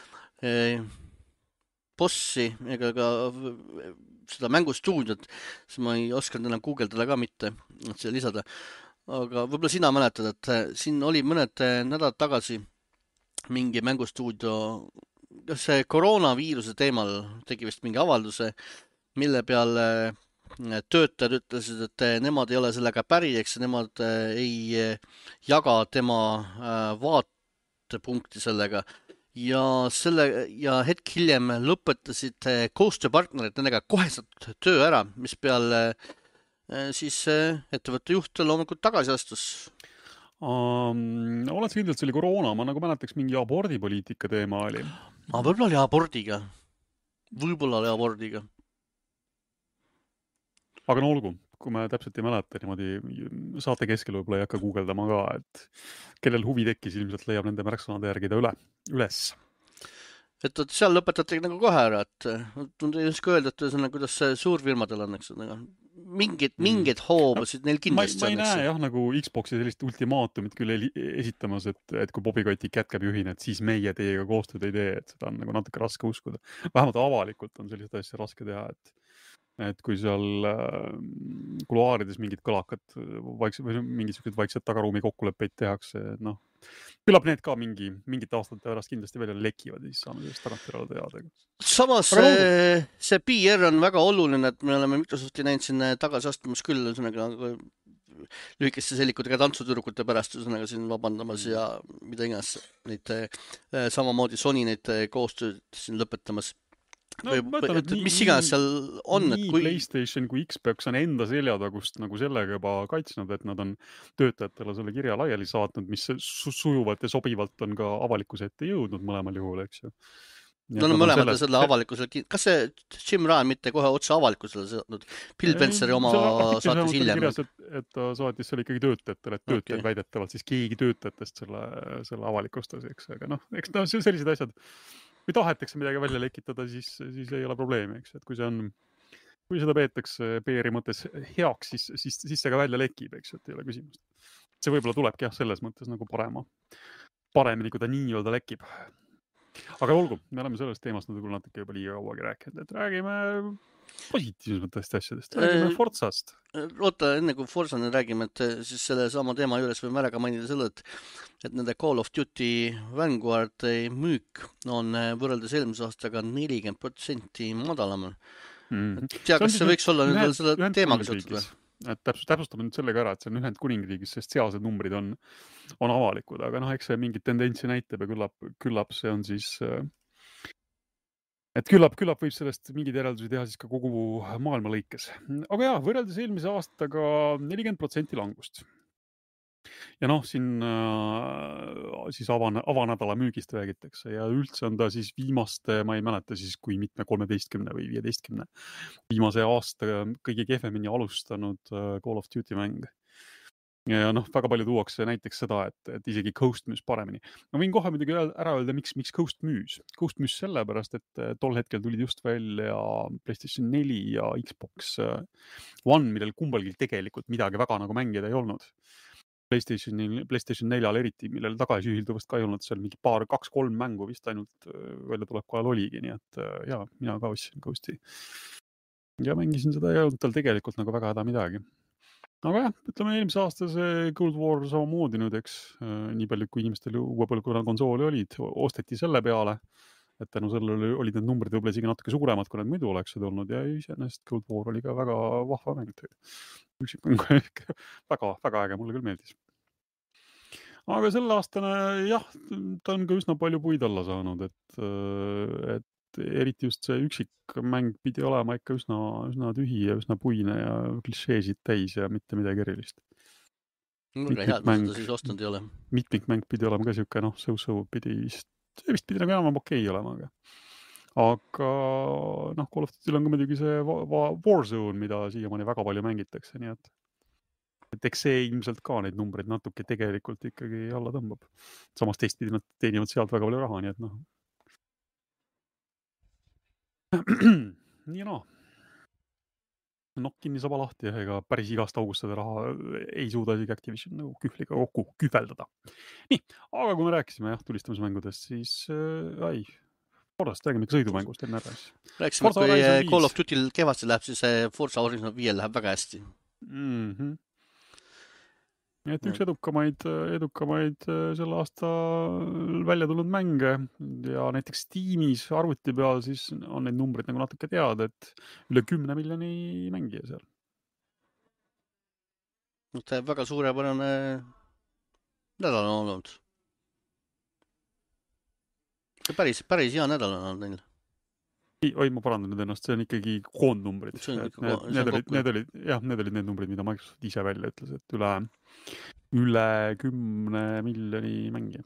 bossi ega ka seda mängustuudiot, siis ma ei osanud enam guugeldada ka mitte, et seda lisada. Aga võib-olla sina mäletad, et siin oli mõned nädalad tagasi mingi mängustuudio, kas see koroonaviiruse teemal tegi vist mingi avalduse, mille peal töötajad ütlesid, et nemad ei ole sellega päri, eks nemad ei jaga tema vaatepunkti sellega. Ja, selle, ja hetk hiljem lõpetasid koostööpartnerid nendega koheselt töö ära, mis peal siis ettevõtte juht loomulikult tagasi astus. Um, oled sa kindlalt, see oli koroona, ma nagu mäletaks mingi abordipoliitika teema oli. Ma võib-olla oli abordiga. Võib-olla oli abordiga. Aga no olgu, kui me täpselt ei mäleta niimoodi saate keskel võib-olla ei hakka guugeldama ka, et kellel huvi tekkis, ilmselt leiab nende märksõnade järgi ta üle, üles. Et, et seal lõpetati nagu kohe ära, et tundub ei oska öelda, et see, kuidas see suurfirmadel on, eks, mingid, mingid hoobasid neil kindlasti ma, ma ei on. näe jah, nagu Xboxi sellist ultimaatumit küll esitamas, et, et kui Bobby Kotick jätkab juhina, et siis meie teiega koostööd ei tee, et seda on nagu natuke raske uskuda. Vähemalt avalikult on sellist asja raske teha, et et kui seal äh, kuluaarides mingid kõlakad vaikse, või mingisugused vaiksed tagaruumi kokkuleppeid tehakse, noh, küllap need ka mingi, mingit aastate pärast kindlasti välja lekivad ja siis saame sellest tagantjärele teada. Samas see, see P R on väga oluline, et me oleme Microsofti näinud siin tagasi astumas küll, ühesõnaga lühikeste sellikutega tantsutürukute pärast, ühesõnaga siin vabandamas ja mida iganes neid samamoodi Sony neid koostööd siin lõpetamas. No, või, mõtlen, et, et mis iganes seal on, nii et kui PlayStation kui Xbox on enda seljatagust nagu sellega juba kaitsnud, et nad on töötajatele selle kirja laiali saatnud, mis su sujuvalt ja sobivalt on ka avalikkuse ette jõudnud mõlemal juhul, eks ju. No, no mõlemad selle, selle avalikkusele, kas see Jim Ryan mitte kohe otse avalikkusele saatnud? Bill Benseri oma saatis hiljem. Kirjas, et, et ta saatis selle ikkagi töötajatele, et töötajad okay. väidetavalt siis keegi töötajatest selle, selle avalikustas, eks, aga noh, eks no, sellised asjad kui tahetakse midagi välja lekitada, siis, siis ei ole probleemi, eks, et kui see on, kui seda peetakse P R-i mõttes heaks, siis, siis, siis see ka välja lekib, eks, et ei ole küsimust. See võib-olla tulebki jah, selles mõttes nagu parema, paremini, kui ta nii-öelda lekib. Aga olgu, me oleme sellest teemast natuke juba liiga kauagi rääkinud, et räägime positiivsematest asjadest, räägime Forzast. Oota, enne kui Forzani räägime, et siis selle sama teema juures võime ära ka mainida selle, et, et nende Call of Duty Vanguardi müük on võrreldes eelmise aastaga nelikümmend protsenti madalamal. Mm. Tea, kas see võiks olla nüüd veel selle teemaga seotud või? Et täpselt, täpsustame nüüd sellega ära, et see on Ühendkuningriigis, sest sealsed numbrid on, on avalikud, aga noh, eks see mingit tendentsi näitab ja küllap, küllap see on siis, et küllap, küllap võib sellest mingeid järeldusi teha siis ka kogu maailma lõikes. Aga jah, võrreldes eelmise aastaga nelikümmend protsenti langust. Ja noh, siin äh, siis avan, avanädala müügist räägitakse ja üldse on ta siis viimaste, ma ei mäleta siis kui mitme kolmeteistkümne või viieteistkümne viimase aasta kõige kehvemini alustanud äh, Call of Duty mäng. Ja noh, väga palju tuuakse näiteks seda, et, et isegi Ghost müüs paremini. Ma võin kohe muidugi ära öelda, miks, miks Ghost müüs. Ghost müüs sellepärast, et tol hetkel tulid just välja PlayStation neli ja Xbox One, millel kumbalgi tegelikult midagi väga nagu mängida ei olnud. PlayStation, PlayStation neljal eriti, millel tagasihilduvast ka ei olnud seal mingi paar, kaks-kolm mängu vist ainult välja tuleb kohal oligi, nii et jaa, mina ka ostsin Ghosti. Ja mängisin seda ja ei olnud tal tegelikult nagu väga häda midagi. Aga jah, ütleme eelmise aasta see Cold War samamoodi nüüd, eks, nii palju kui inimestel uue põlvkonna konsooli olid, osteti selle peale, et tänu sellele olid need numbrid võib-olla isegi natuke suuremad, kui need muidu oleksid olnud ja iseenesest Cold War oli ka väga vahva mäng. väga, väga äge, mulle küll meeldis. Aga selle aastane, jah, ta on ka üsna palju puid alla saanud, et, et eriti just see üksik mäng pidi olema ikka üsna, üsna tühi ja üsna puine ja klišeesid täis ja mitte midagi erilist. Väga head, ma seda siis ostanud ei ole. Mitmikmäng pidi olema ka siuke, noh, so-so pidi vist, see vist pidi nagu enam okei olema, aga aga noh, Call of Duty'l on ka muidugi see Warzone, mida siiamaani väga palju mängitakse, nii et et eks see ilmselt ka neid numbreid natuke tegelikult ikkagi alla tõmbab. Samas teistpidi nad teenivad sealt väga palju raha, nii et noh. Nii noh. Noh, kinni saba lahti, ega päris igast august seda raha ei suuda isegi Activision nagu kühliga kokku kühveldada. Nii, aga kui me rääkisime jah, tulistamismängudest, siis äh, ai, Forest, räägime ikka sõidumängust enne ära. Rääkisime, et kui Call of Duty'l kevasti läheb, siis Forza Horizon viis läheb väga hästi. Mhm. Et üks edukamaid, edukamaid selle aasta välja tulnud mänge ja näiteks Steamis arvuti peal siis on neid numbreid nagu natuke teada, et üle kümne miljoni mängija seal. See väga suurepärane nädal on olnud. Päris, päris hea nädal on olnud neil. Oi, ma parandan nüüd ennast, see on ikkagi koondnumbrid. Need, need, olid, need, olid, jah, need olid need numbrid, mida Microsoft ise välja ütles, et üle, üle kümne miljoni mängija.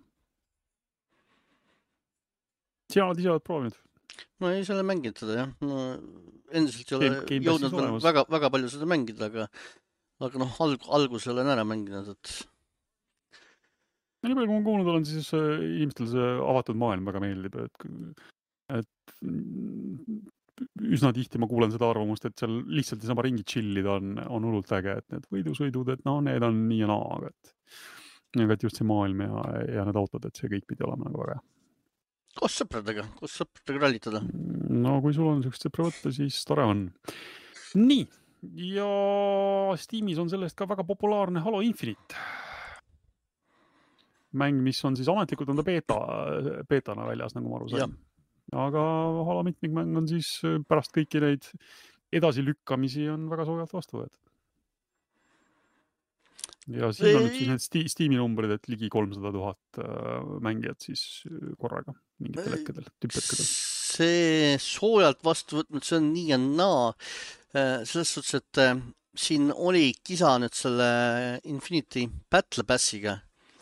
Sina oled ise oled proovinud? Ma ei ole mänginud seda, jah. No, endiselt ei ole Game, jõudnud veel väga, väga palju seda mängida, aga, aga noh, alg, algus ei ole ära mänginud, et... Nii palju, kui ma kuulnud olen, siis inimestel see avatud maailm väga meeldib, et, et üsna tihti ma kuulen seda arvamust, et seal lihtsalt sama ringi chillida on, on hullult äge, et need võidusõidud, et no need on nii ja naa, aga et, aga et just see maailm ja, ja need autod, et see kõik pidi olema nagu väga. Koos sõpradega, koos sõpradega rallitada? No kui sul on sellist sõpra võtta, siis tore on. Nii, ja Steamis on sellest ka väga populaarne Halo Infinite. Mäng, mis on siis ametlikult on ta beta, betana väljas, nagu ma aru sain. Aga Halo mitmikmäng on siis pärast kõiki neid edasilükkamisi on väga soojalt vastu võetud. Ja siin on nüüd siis need Steam'i numbrid, et ligi kolmsada tuhat mängijat siis korraga mingitel hetkedel, tüpetkedel. See soojalt vastu võtnud, see on nii ja naa. Selles suhtes, et siin oli kisa nüüd selle Infinity Battle Passiga.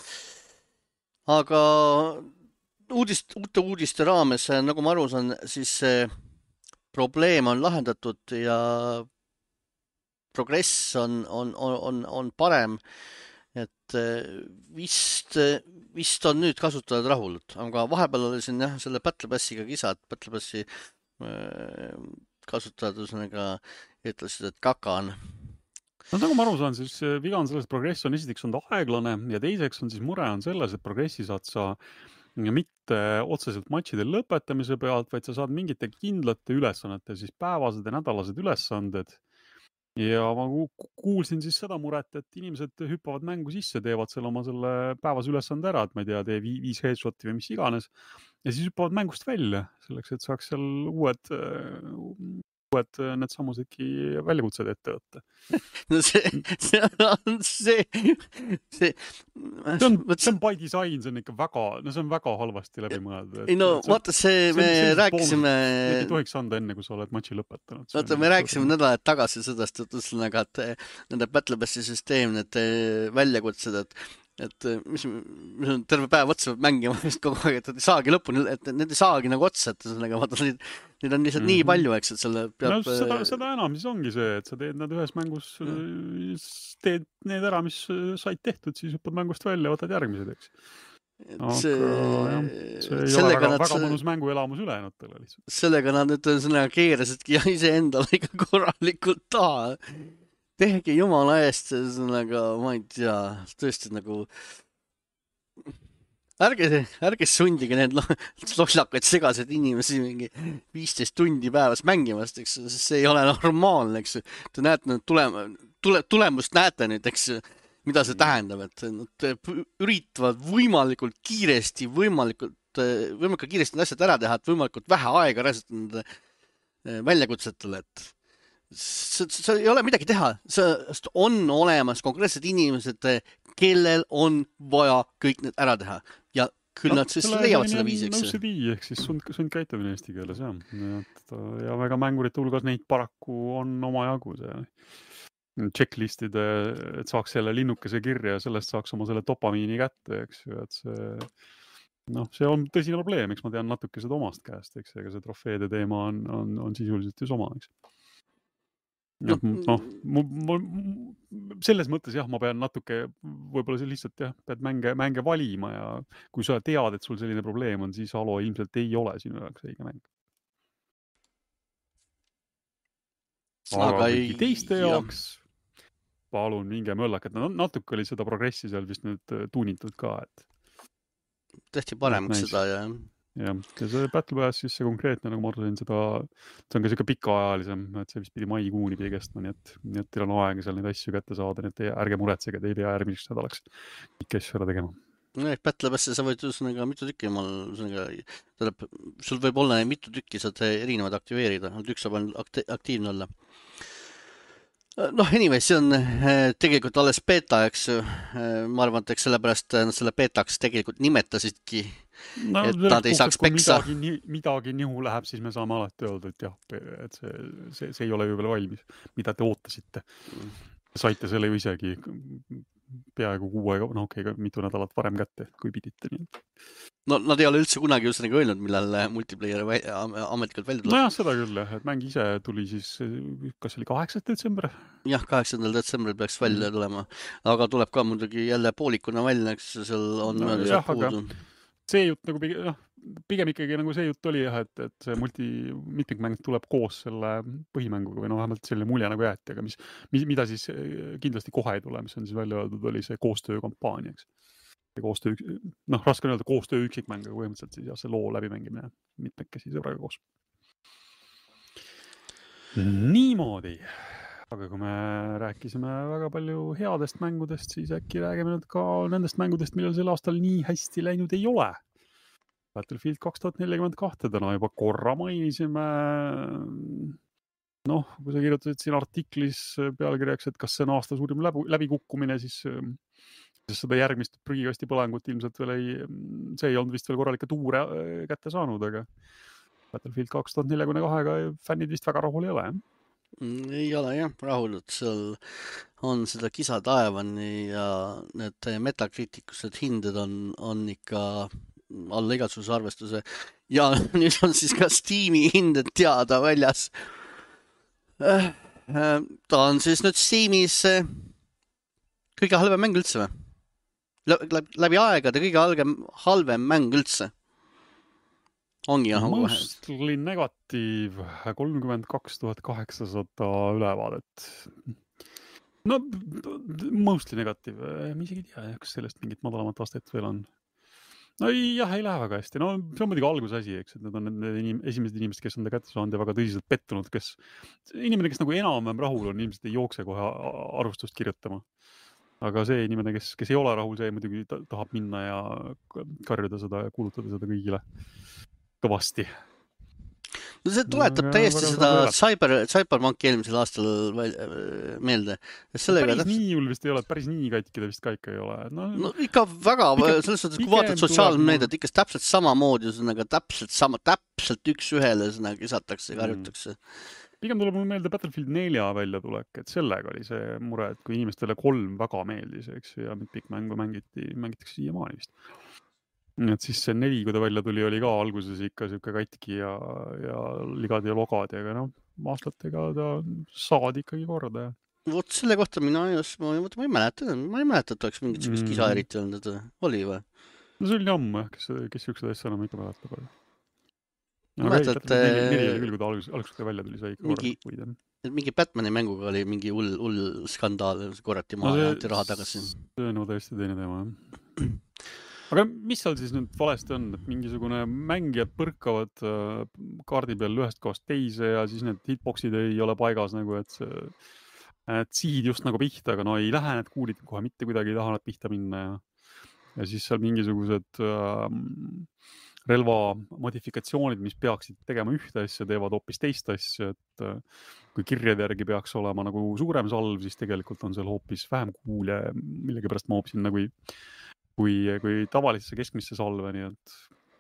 Aga uudist, uute uudiste raames, nagu ma aru saan, siis see probleem on lahendatud ja progress on, on, on, on parem. Et vist, vist on nüüd kasutajad rahul. Aga vahepeal oli siin jah, selle Battle Passiga kisa, et Battle Passi kasutajad üsnega ütlesid, et kaka on. No nagu ma aru saan, siis viga on selles, progress on esiteks on ta aeglane ja teiseks on siis mure on selles, et progressi saad sa mitte otseselt matšide lõpetamise pealt, vaid sa saad mingite kindlate ülesannete, siis päevased ja nädalased ülesanded ja ma ku- kuulsin siis seda muret, et inimesed hüppavad mängu sisse, teevad selle oma selle päevase ülesande ära, et ma ei tea, tee vi- viis headshoti või mis iganes. Ja siis hüppavad mängust välja, selleks, et saaks seal uued, uued need samusedki väljakutsed ette võtta. no see, see on see, see, See on, see on by design, see on ikka väga, no see on väga halvasti läbi mõelda. ei no vaata, see, me rääkisime... Need ei tohiks anda enne, kui sa oled matši lõpetanud. Vaata, me rääkisime nädalad tagasi sedast, et ühesõnaga, et nende Battle Passi süsteem, need väljakutsed, et et mis, mis on terve päev otsa mängima just kogu aeg, et ei saagi lõpuni, et need ei saagi nagu otsa, et ühesõnaga, vaata, neid, neid on lihtsalt mm-hmm. nii palju, eks, et selle peab... No seda, seda enam siis ongi see, et sa teed nad ühes mängus, mm. teed need ära, mis said tehtud, siis hüppad mängust välja ja võtad järgmised, eks. Aga see, jah, see ei ole väga, väga mõnus mänguelamus ülejäänutele lihtsalt. Sellega nad nüüd ühesõnaga keerasidki ise endale ikka korralikult taha. Tehke jumala eest, ühesõnaga, ma ei tea, tõesti nagu... Ärge, ärge sundige need lollakaid segased inimesi mingi viisteist tundi päevas mängimast, eks, sest see ei ole normaalne, eks. Te näete nüüd tulema, tule, tulemust näete nüüd, eks, mida see tähendab, et nad üritavad võimalikult kiiresti, võimalikult, võimalikult kiiresti need asjad ära teha, et võimalikult vähe aega rääsida nende väljakutsetele, et see ei ole midagi teha, see on olemas konkreetsed inimesed, kellel on vaja kõik need ära teha ja küll no, nad siis leiavad seda viisi, eks. O C D ehk siis sund, sundkäitumine eesti keeles, jah. Ja väga mängurite hulgas neid paraku on omajagu see checklistide, et saaks selle linnukese kirja ja sellest saaks oma selle dopamiini kätte, eks ju, et see noh, see on tõsine probleem, eks ma tean natuke seda omast käest, eks, ega see trofeede teema on, on, on sisuliselt ju sama, eks. noh, noh, selles mõttes jah, ma pean natuke, võib-olla see lihtsalt jah, pead mänge, mänge valima ja kui sa tead, et sul selline probleem on, siis Halo ilmselt ei ole sinu jaoks õige mäng. Aga kõigi teiste jaoks palun minge möllak, et natuke oli seda progressi seal vist nüüd tuunitud ka, et tehti paremaks seda ja jah, ja see Battle Pass siis see konkreetne, nagu ma arvasin, seda, see on ka siuke pikaajalisem, et see vist pidi maikuuni pidi kestma, nii et, nii et teil on aega seal neid asju kätte saada, nii et ärge muretsege, te ei pea järgmiseks nädalaks ikka asju ära tegema. No ehk Battle Passi sa võid ühesõnaga mitu tükki omal, ühesõnaga, sul võib olla mitu tükki, saad erinevad aktiveerida, üks saab akti- aktiivne olla. Noh, anyway, see on tegelikult alles beta, eks ju. Ma arvan, et eks sellepärast nad selle betaks tegelikult nimetasidki, no, et nad ei saaks peksa. Midagi, midagi nihu läheb, siis me saame alati öelda, et jah, et see, see, see ei ole ju veel valmis, mida te ootasite. Saite selle ju isegi peaaegu kuu aega, no okei, okay, mitu nädalat varem kätte, kui pidite. Nii. No nad ei ole üldse kunagi just nagu öelnud, millal multiplayer ametlikult välja tuleb. No jah, seda küll, et mäng ise tuli siis, kas oli kaheksas detsember? Jah, kaheksandal detsembril peaks välja tulema, aga tuleb ka muidugi jälle poolikuna välja, eks seal on no, jah, puudu. See jutt nagu pigem, noh, pigem ikkagi nagu see jutt oli jah, et, et see multi, mitmikmäng tuleb koos selle põhimänguga või no vähemalt selline mulje nagu jäeti, aga mis, mida siis kindlasti kohe ei tule, mis on siis välja öeldud, oli see koostöökampaania, eks. Koostöö, noh, raske on öelda koostöö üksikmäng, aga põhimõtteliselt siis jah, see loo läbimängimine mitmekesi sõbraga koos. Niimoodi. Aga kui me rääkisime väga palju headest mängudest, siis äkki räägime nüüd ka nendest mängudest, millel sel aastal nii hästi läinud ei ole. Battlefield kaks tuhat nelikümmend kaks täna juba korra mainisime. Noh, kui sa kirjutasid siin artiklis pealkirjaks, et kas see on aasta suurim läbi, läbikukkumine, siis sest seda järgmist prügikasti põlangut ilmselt veel ei, see ei olnud vist veel korralikke tuure kätte saanud, aga Battlefield kaks tuhat nelikümmend kaks fännid vist väga rahul ei ole. Ei ole jah, rahul, et seal on seda kisa taevani ja need metakritikused hinded on, on ikka alla igasuguse arvestuse. Ja nüüd on siis ka Steam'i hinded teada väljas. Ta on siis nüüd Steam'is kõige halvem mäng üldse või? Läbi, läbi aegade kõige halvem, halvem mäng üldse. Ongi jah. Mostly negatiiv, kolmkümmend kaks tuhat kaheksasada ülevaadet. No, mostly negatiiv. Ma isegi ei tea, kas sellest mingit madalamat astet veel on. no ei, jah, ei lähe väga hästi. No see on muidugi algusasi, eks, et need on need inim, esimesed inimesed, kes on ta kätte saanud ja väga tõsiselt pettunud, kes inimene, kes nagu enam-vähem rahul on, ilmselt ei jookse kohe arvustust kirjutama. Aga see inimene, kes, kes ei ole rahul, see muidugi tahab minna ja karjuda seda ja kuulutada seda kõigile kõvasti. No see tuletab no, täiesti seda cyber, Cyberpunki eelmisel aastal meelde. Sellega päris täpselt... nii hull vist ei ole, päris nii katki ta vist ka ikka ei ole. No, no ikka väga, selles suhtes, kui vaatad sotsiaalmeediat, ikka täpselt samamoodi, ühesõnaga täpselt sama, täpselt üks ühele ühesõnaga kisatakse ja karjutakse. Mm. Pigem tuleb mul meelde Battlefield nelja väljatulek, et sellega oli see mure, et kui inimestele kolm väga meeldis, eks, ja pikk mängu mängiti, mängitakse siiamaani vist. Et siis see neli, kui ta välja tuli, oli ka alguses ikka siuke katki ja, ja ligad ja logad, aga noh, aastatega ta saadi ikkagi korda. Vot selle kohta mina just, ma, ma ei mäleta, ma ei mäleta, et oleks mingit mm. kisa eriti olnud, oli või? No see oli ammu, kes, kes siuksed asja enam ikka mäletab. Ma mäletan, et... neli oli küll, kui ta alguses, alguses välja tuli, sai ikka mingi, korda. Mingi Batmani mänguga oli mingi hull, hull skandaal, korrati maha ja anti raha tagasi. See on no, täiesti teine teema, jah. Aga mis seal siis nüüd valesti on, et mingisugune mängijad põrkavad äh, kaardi peal ühest kohast teise ja siis need hitboxid ei ole paigas nagu, et, et sihid just nagu pihta, aga no ei lähe need kuulid kohe mitte kuidagi, ei taha nad pihta minna ja, ja siis seal mingisugused äh, relva modifikatsioonid, mis peaksid tegema ühte asja, teevad hoopis teist asja, et äh, kui kirjade järgi peaks olema nagu suurem salv, siis tegelikult on seal hoopis vähem kuule, millegi pärast ma hoopsin nagu ei kui, kui tavalisse keskmisse salve, nii et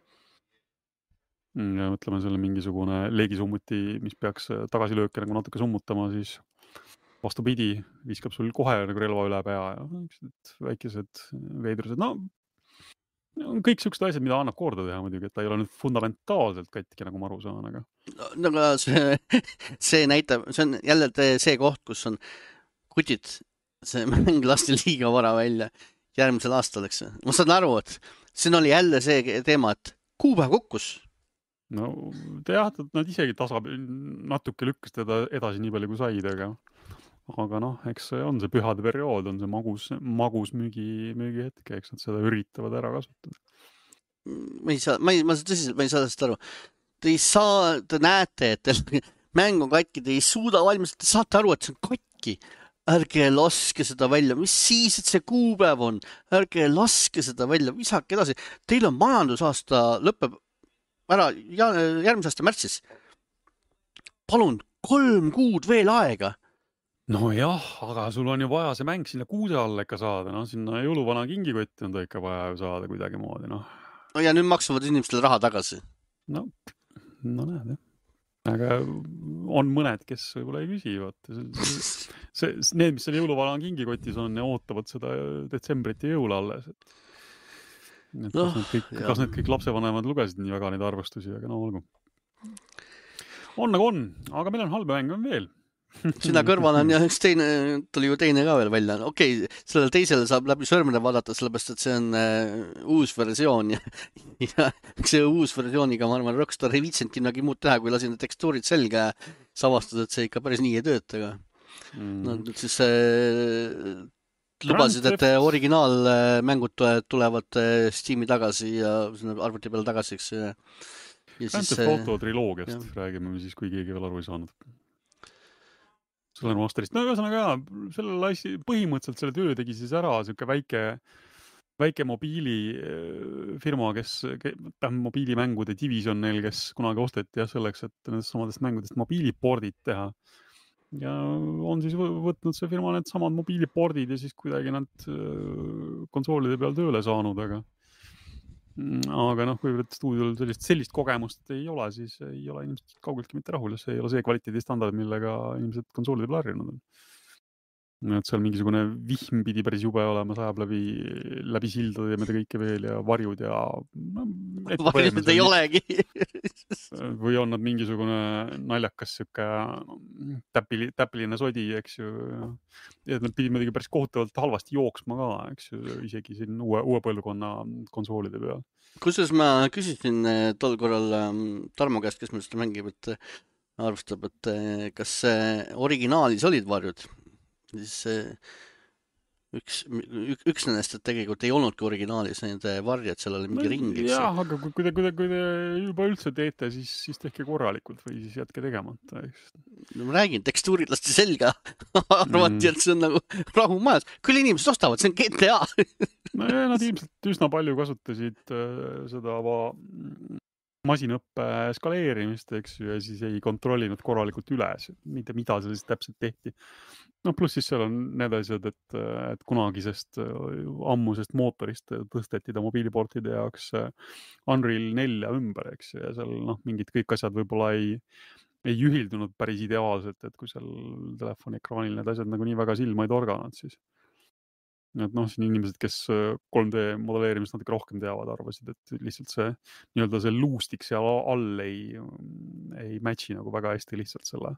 ja mõtleme selle mingisugune leegisummuti, mis peaks tagasilööke nagu natuke summutama, siis vastupidi, viskab sul kohe nagu relva üle pea ja väikesed veidrused. No, kõik siuksed asjad, mida annab korda teha muidugi, et ta ei ole nüüd fundamentaalselt katki, nagu ma aru saan, aga... No, no see, see näitab, see on jälle see koht, kus on kutid, see mäng lasti liiga vara välja. Järgmisel aastal, eks. Ma saan aru, et siin oli jälle see teema, et kuupäev kukkus. No, jah, nad isegi tasab natuke lükkas teda edasi nii palju kui said, aga, aga noh, eks see on see pühade periood, on see magus, magus müügi, müügi hetke, eks nad seda üritavad ära kasutada. Ma ei saa, ma ei, ma tõsiselt, ma ei saa sellest aru. Te ei saa, te näete, et mäng on katki, te ei suuda valmis, te saate aru, et see on katki. Ärge laske seda välja, mis siis, et see kuupäev on, ärge laske seda välja, visake edasi. Teil on majandusaasta lõpeb ära järgmise aasta märtsis. Palun, kolm kuud veel aega. No jah, aga sul on ju vaja see mäng sinna kuuse alla ikka saada, no sinna jõuluvana kingikotti on ta ikka vaja saada kuidagi moodi, noh. No ja nüüd maksavad inimestele raha tagasi. No, no näed, jah. Aga on mõned, kes võib-olla ei küsi, vaata. See, see, need, mis seal jõuluvana kingikotis on ja ootavad seda detsembrit ja jõule alles. Et, et kas, no, need kõik, kas need kõik lapsevanemad lugesid nii väga neid arvustusi, aga no olgu. On nagu on, aga meil on halba mäng on veel. Sinna kõrval on ja üks teine, tuli ju teine ka veel välja. Okei, okay, sellele teisele saab läbi sõrmede vaadata, sellepärast, et see on uh, uus versioon ja, ja see uus versiooniga, ma arvan, Rockstar ei viitsinudki midagi muud teha, kui lasin tekstuurid selga ja savastada, et see ikka päris nii ei tööta. Mm. No, nüüd siis uh, lubasid, et originaalmängud tulevad Steam'i tagasi ja arvuti peale tagasi, eks. Grand Theft Auto triloogiast räägime siis, kui keegi veel aru ei saanud. Selle masterist. No ühesõnaga, selle asi, põhimõtteliselt selle töö tegi siis ära siuke väike, väike mobiilifirma, kes, mobiilimängude division neil, kes kunagi osteti ja selleks, et nendest samadest mängudest mobiilipordid teha. Ja on siis võtnud see firma need samad mobiilipordid ja siis kuidagi nad konsoolide peal tööle saanud, aga aga noh, kui stuudiol sellist, sellist kogemust ei ole, siis ei ole inimesed kaugeltki mitte rahul, see ei ole see kvaliteedi standard, millega inimesed konsoolide peal harjunud on. Et seal mingisugune vihm pidi päris jube olema, sajab läbi, läbi sildade ja mida kõike veel ja varjud ja... No, varjud ei olegi. Või on nad mingisugune naljakas siuke täpili, täpiline sodi, eks ju. Ja nad pidi muidugi päris kohutavalt halvasti jooksma ka, eks ju, isegi siin uue, uue põlvkonna konsoolide peal. Kusjuures ma küsisin tol korral Tarmo käest, kes meil seda mängib, et arvustab, et kas originaalis olid varjud? Siis üks, üks nendest, et tegelikult ei olnudki originaalis nende varjad, seal oli mingi no, ring, eks. Jah, aga kui, kui, te, kui, te, kui te juba üldse teete, siis, siis tehke korralikult või siis jätke tegemata, eks. No ma räägin, tekstuurid lasti selga, arvati, et see on nagu rahumajas. Küll inimesed ostavad, see on G T A. no ja nad ilmselt üsna palju kasutasid äh, seda va, masinõppe skaleerimist, eks ju, ja siis ei kontrollinud korralikult üles, mitte mida seal siis täpselt tehti. No pluss siis seal on need asjad, et, et kunagisest ammusest mootorist tõsteti ta mobiiliportide jaoks Unreal nelja ümber, eks ju, ja seal noh, mingid kõik asjad võib-olla ei, ei ühildunud päris ideaalselt, et kui seal telefoni ekraanil need asjad nagu nii väga silma ei torganud, siis et noh, siin inimesed, kes kolm D modelleerimist natuke rohkem teavad, arvasid, et lihtsalt see nii-öelda see luustik seal all ei, ei matchi nagu väga hästi lihtsalt selle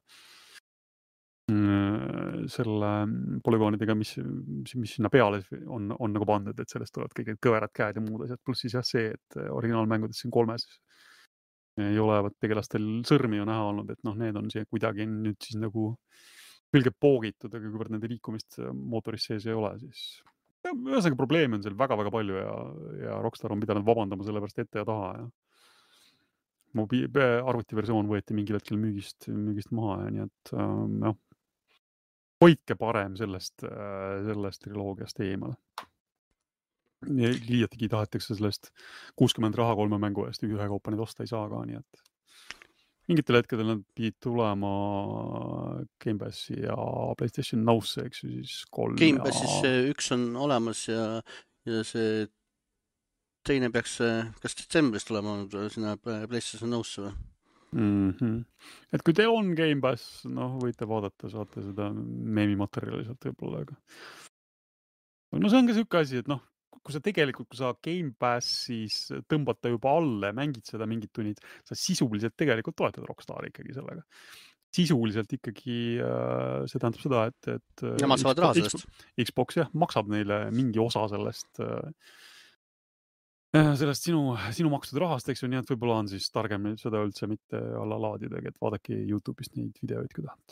selle polügoonidega, mis, mis sinna peale on, on nagu pandud, et sellest tulevad kõik kõverad käed ja muud asjad. Plus siis jah see, et originaalmängudes siin kolmes ei ole tegelastel sõrmi ju näha olnud, et noh, need on siia kuidagi nüüd siis nagu külge poogitud, aga kuivõrd nende liikumist mootoris sees ei ole, siis ühesõnaga probleeme on seal väga-väga palju ja, ja Rockstar on pidanud vabandama selle pärast ette ja taha. Ja. Mobi- arvutiversioon võeti mingil hetkel müügist, müügist maha ja nii, et ähm, jah, hoidke parem sellest, sellest triloogiast eemale. Liiatigi tahetakse sellest kuuskümmend raha kolme mängu eest ühe kaupa neid osta ei saa ka, nii et mingitel hetkedel nad pidid tulema Game Passi ja PlayStation Now'sse, eks ju siis kolm Game Passis ja... üks on olemas ja, ja see teine peaks kas detsembris tulema sinna PlayStation Now'sse või? Mm-hmm. Et kui teil on Game Pass, noh, võite vaadata, saate seda meemimaterjali sealt võib-olla, aga no see on ka siuke asi, et noh, kui sa tegelikult, kui sa Game Passis tõmbata juba alle, mängid seda mingid tunnid, sa sisuliselt tegelikult toetad Rockstari ikkagi sellega. Sisuliselt ikkagi äh, see tähendab seda, et, et Nemad saavad raha sellest. Xbox jah, maksab neile mingi osa sellest äh, sellest sinu, sinu makstud rahast, eks ju, nii et võib-olla on siis targem seda üldse mitte alla laadidagi, et vaadake YouTube'ist neid videoid, kui tahate.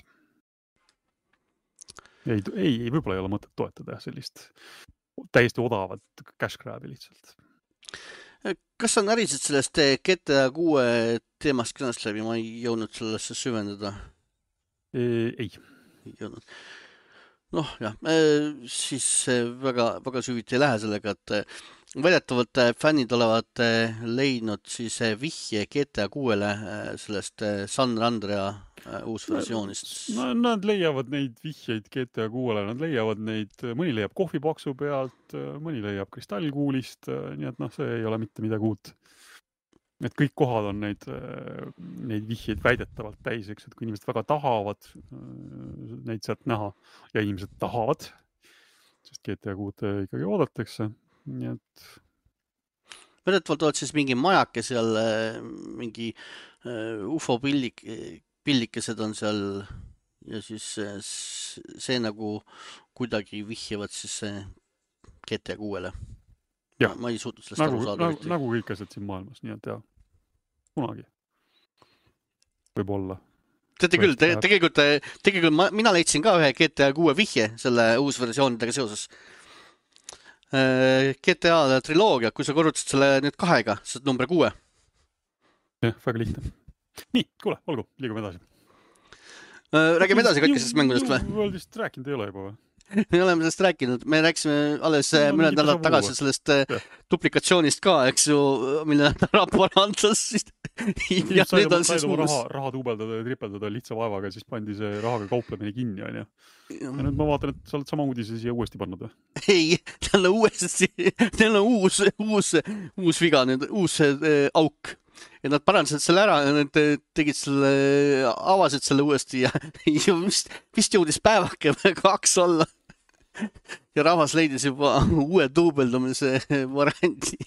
Ei, ei, ei võib-olla ei ole mõtet toetada sellist täiesti odavat cash grab'i lihtsalt. Kas sa närisid sellest G T A kuue teemast kõnast läbi? Ma ei jõudnud sellesse süvendada. Ei. Ei jõudnud. Noh, jah, siis väga, väga süviti ei lähe sellega, et väidetavalt fännid olevat leidnud siis vihje G T A kuuele sellest San Andrea uusversioonist. No, nad leiavad neid vihjeid G T A kuuele, nad leiavad neid, mõni leiab kohvipaksu pealt, mõni leiab kristallkuulist, nii et noh, see ei ole mitte midagi uut. Et kõik kohad on neid, neid vihjeid väidetavalt täis, eks, et kui inimesed väga tahavad neid sealt näha ja inimesed tahavad, sest G T A kuut ikkagi oodatakse. Nii et väidetavalt oled siis mingi majake seal, mingi U F O pillik, pillikesed on seal ja siis see nagu kuidagi vihjavad siis G T A kuuele. Ma, ma ei suutnud sellest nagu, aru saada. Nagu, nagu kõik asjad siin maailmas, nii et jah, kunagi võib olla. Teate küll, te, tegelikult, tegelikult ma, mina leidsin ka ühe G T A kuue vihje selle uusversioonidega seoses. G T A triloogia, kui sa korrutasid selle nüüd kahega, see on number kuue. Jah, väga lihtne. Nii, kuule, olgu, liigume edasi. Räägime edasi kõikisest mängudest või? New Worldist rääkinud ei ole juba või? Me oleme sellest rääkinud, me rääksime alles no, mõned nädalad tagasi sellest ja. Duplikatsioonist ka, eks ju, mille nad ära parandas. Ja said oma raha, raha tuubeldada ja tripeldada lihtsa vaevaga, siis pandi see rahaga kauplemine kinni, on ju. Ja nüüd ma vaatan, et sa oled sama uudise siia uuesti pannud või? Ei, tal on uuesti, tal on uus, uus, uus viga, nüüd uus äh, auk. Ja nad parandasid selle ära ja nad tegid selle, avasid selle uuesti ja vist, vist jõudis päevake kaks olla. Ja rahvas leidis juba uue duubeldamise variandi.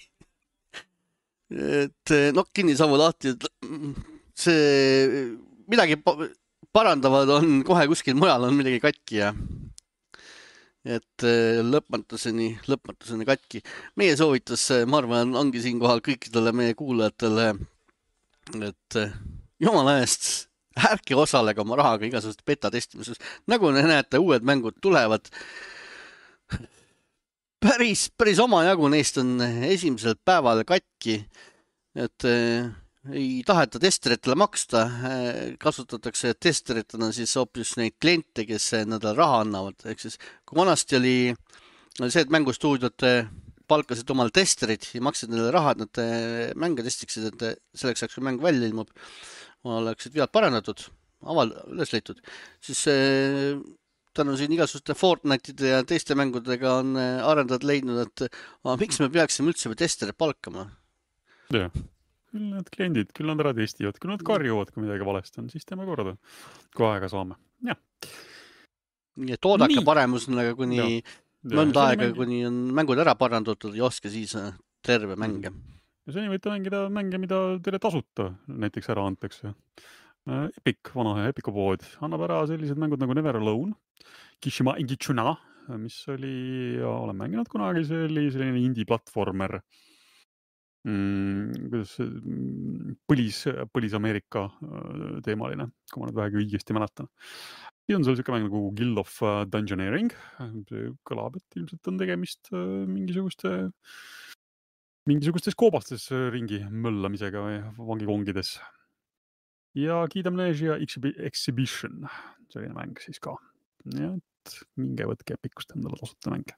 Et noh, kinnisavu lahti, et see midagi parandavad on kohe kuskil mujal on midagi katki ja et lõpmatuseni, lõpmatuseni katki. Meie soovitus, ma arvan, ongi siinkohal kõikidele meie kuulajatele, et jumala eest ärge osalega oma rahaga igasugust beta testimises. Nagu ne näete, uued mängud tulevad. päris, päris omajagu neist on esimesel päeval katki, et äh, ei taheta testeritele maksta, kasutatakse testeritena siis hoopis neid kliente, kes endale raha annavad, ehk siis kui vanasti oli see, et mängustuudiod palkasid omale testerid ja maksid neile raha, et nad mänge testiksid, et selleks ajaks, kui mäng välja ilmub, oleksid vead parandatud, aval üles leitud, siis tänu siin igasuguste Fortnite'ide ja teiste mängudega on arendajad leidnud, et aga miks me peaksime üldse või testerid palkama? Jah. Küll need kliendid, küll nad ära testivad, küll nad karjuvad, kui midagi valesti on, siis teeme korda, kui aega saame. Ja. Nii et oodake paremusega kuni ja. mõnda aega, mängi... kuni on mängud ära parandatud ja oske siis terve mänge. Ja seni võite mängida mänge, mida teile tasuta näiteks ära antakse. Epic, vana Epico pood, annab ära sellised mängud nagu Never Alone, Kishima Ingichuna, mis oli, ja olen mänginud kunagi, see oli selline indie-platformer, Mm, kuidas põlis, põlis-Ameerika teemaline, kui ma nüüd vähegi õigesti mäletan. Ja on seal selline mäng nagu Guild of Dungeoneering. See kõlab, et ilmselt on tegemist mingisuguste, mingisugustes koobastes ringi möllamisega või vangikongides. Ja Kid Amnesia Exhibition, selline mäng siis ka. Ja et minge võtke Epicust endale tasuta mänge.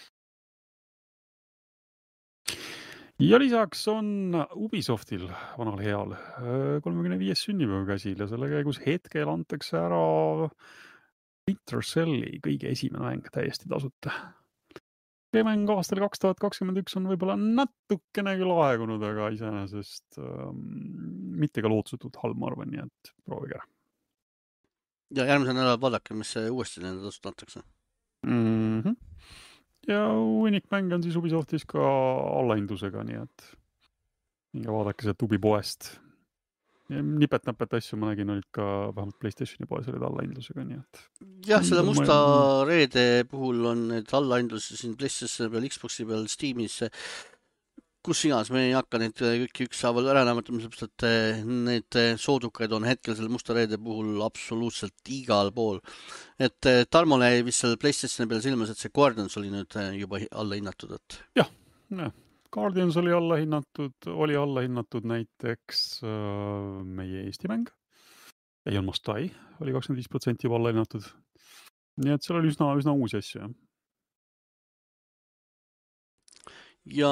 Ja lisaks on Ubisoftil, vanal heal, kolmekümne viies sünnipäeva käsil ja selle käigus hetkel antakse ära Splinter Celli kõige esimene mäng täiesti tasuta. See mäng aastal kaks tuhat kakskümmend üks on võib-olla natukene küll aegunud, aga iseenesest ähm, mitte ka lootsetult halb, ma arvan, nii et proovige ära. Ja järgmisel nädalal vaadake, mis see uuesti nende tasuta antakse. Mhm. Ja Winnick-mäng on siis Ubisoftis ka allahindlusega, nii et minge vaadake sealt Ubi poest. Nipet-näpet asju ma nägin, olid ka vähemalt PlayStationi poes olid allahindlusega, nii et... Jah, selle musta reede puhul on need allahindlusi siin PlayStationi peal, Xboxi peal, Steamis, kus iganes, me ei hakka neid kõik ükshaaval ära näematama, sellepärast, et need soodukaid on hetkel selle musta reede puhul absoluutselt igal pool. Et Tarmole jäi vist selle PlayStationi peal silmas, et see Guardians oli nüüd juba alla hinnatud. Et... jah, jah, Guardians oli alla hinnatud, oli alla hinnatud näiteks äh, meie Eesti mäng. Ei on Must Die, oli kakskümmend viis protsenti juba alla hinnatud. Nii et seal oli üsna, üsna uusi asju, jah. Ja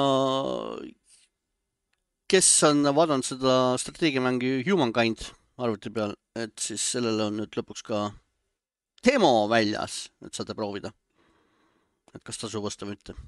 kes on vaadanud seda strateegiamängi Humankind arvuti peal, et siis sellele on nüüd lõpuks ka demo väljas, et saate proovida. Et kas tasub osta või mitte.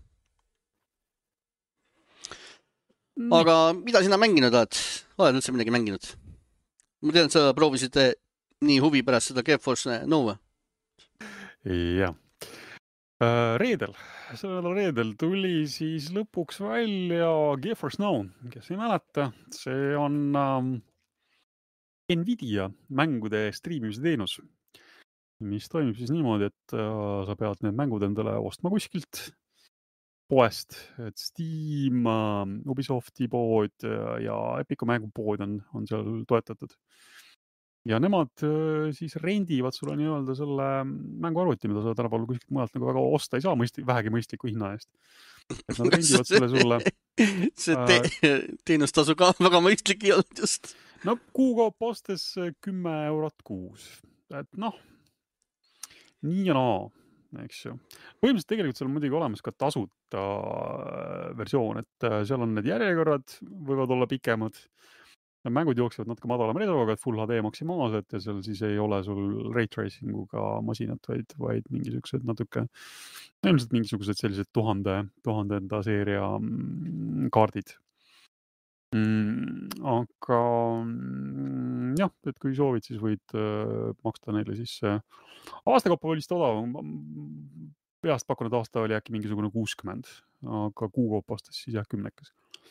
Aga mida sina mänginud oled? Oled üldse midagi mänginud? Ma tean, et sa proovisid nii huvi pärast seda GeForce Nova. Jah. Reedel, selle nädala reedel tuli siis lõpuks välja GeForce Now, kes ei mäleta, see on ähm, Nvidia mängude striimimise teenus, mis toimib siis niimoodi, et äh, sa pead need mängud endale ostma kuskilt poest, et Steam, äh, Ubisofti pood ja Epico mängupood on, on seal toetatud. Ja nemad siis rendivad sulle nii-öelda selle mänguarvuti, mida sa tänapäeval kuskilt mujalt nagu väga osta ei saa mõistlik, vähegi mõistliku hinna eest. Et nad rendivad selle sulle... See te teenustasu ka väga mõistlik ei olnud just. No kuukaup ostes kümme eurot kuus. Et noh, nii ja naa, eks ju. Põhimõtteliselt tegelikult seal on muidugi olemas ka tasuta versioon, et seal on need järjekorrad, võivad olla pikemad. Mängud jooksevad natuke madalama resoga, et Full H D maksimaalselt ja seal siis ei ole sul ray tracinguga masinat, vaid, vaid mingisugused natuke, ilmselt mingisugused sellised tuhande, tuhandenda seeria kaardid. Mm, aga jah, et kui soovid, siis võid äh, maksta neile siis äh, aastakaupa oli vist odav. Peast pakkunud aasta oli äkki mingisugune kuuskümmend, aga kuukaupa ostas siis jah kümnekas.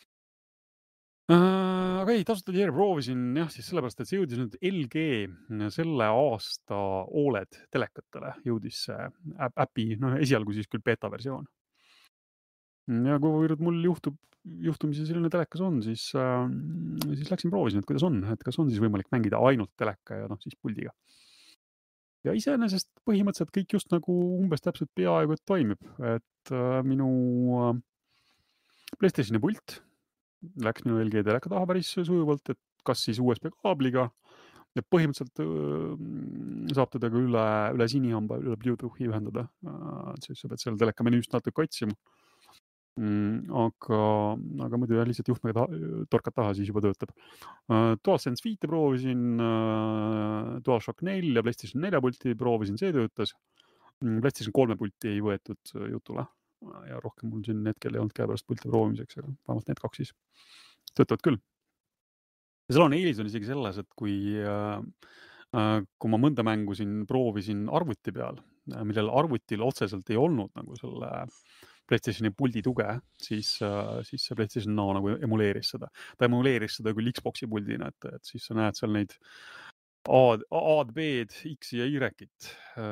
Äh, aga ei, tasutud järg proovisin jah, siis sellepärast, et see jõudis nüüd L G selle aasta O L E D telekatele jõudis see äpi, noh esialgu siis küll beta versioon. Ja kui mul juhtub, juhtumisi selline telekas on, siis, äh, siis läksin proovisin, et kuidas on, et kas on siis võimalik mängida ainult teleka ja noh siis puldiga. ja iseenesest põhimõtteliselt kõik just nagu umbes täpselt peaaegu, et toimib, et äh, minu äh, PlayStationi pult läks minu L G teleka taha päris sujuvalt, et kas siis U S B kaabliga ja põhimõtteliselt äh, saab teda ka üle, üle sinihamba, üle Bluetoothi ühendada, äh, siis sa pead selle teleka menüüst natuke otsima. Mm, aga, aga muidu jah, lihtsalt juhtmega ta, torkad taha, siis juba töötab. Uh, DualSense viite proovisin, uh, DualShock neli ja PlayStation neli pulti proovisin, see töötas. Mm, PlayStation kolme pulti ei võetud jutule ja rohkem mul siin hetkel ei olnud käepärast pulti proovimiseks, aga vähemalt need kaks siis töötavad küll. Ja seal on eelis on isegi selles, et kui, uh, uh, kui ma mõnda mängu siin proovisin arvuti peal, millel arvutil otseselt ei olnud nagu selle PlayStationi puldi tuge, siis, siis see PlayStation Now nagu emuleeris seda. Ta emuleeris seda küll Xboxi puldina, et, et siis sa näed seal neid A-d, A-d, B-d, X ja Y-t.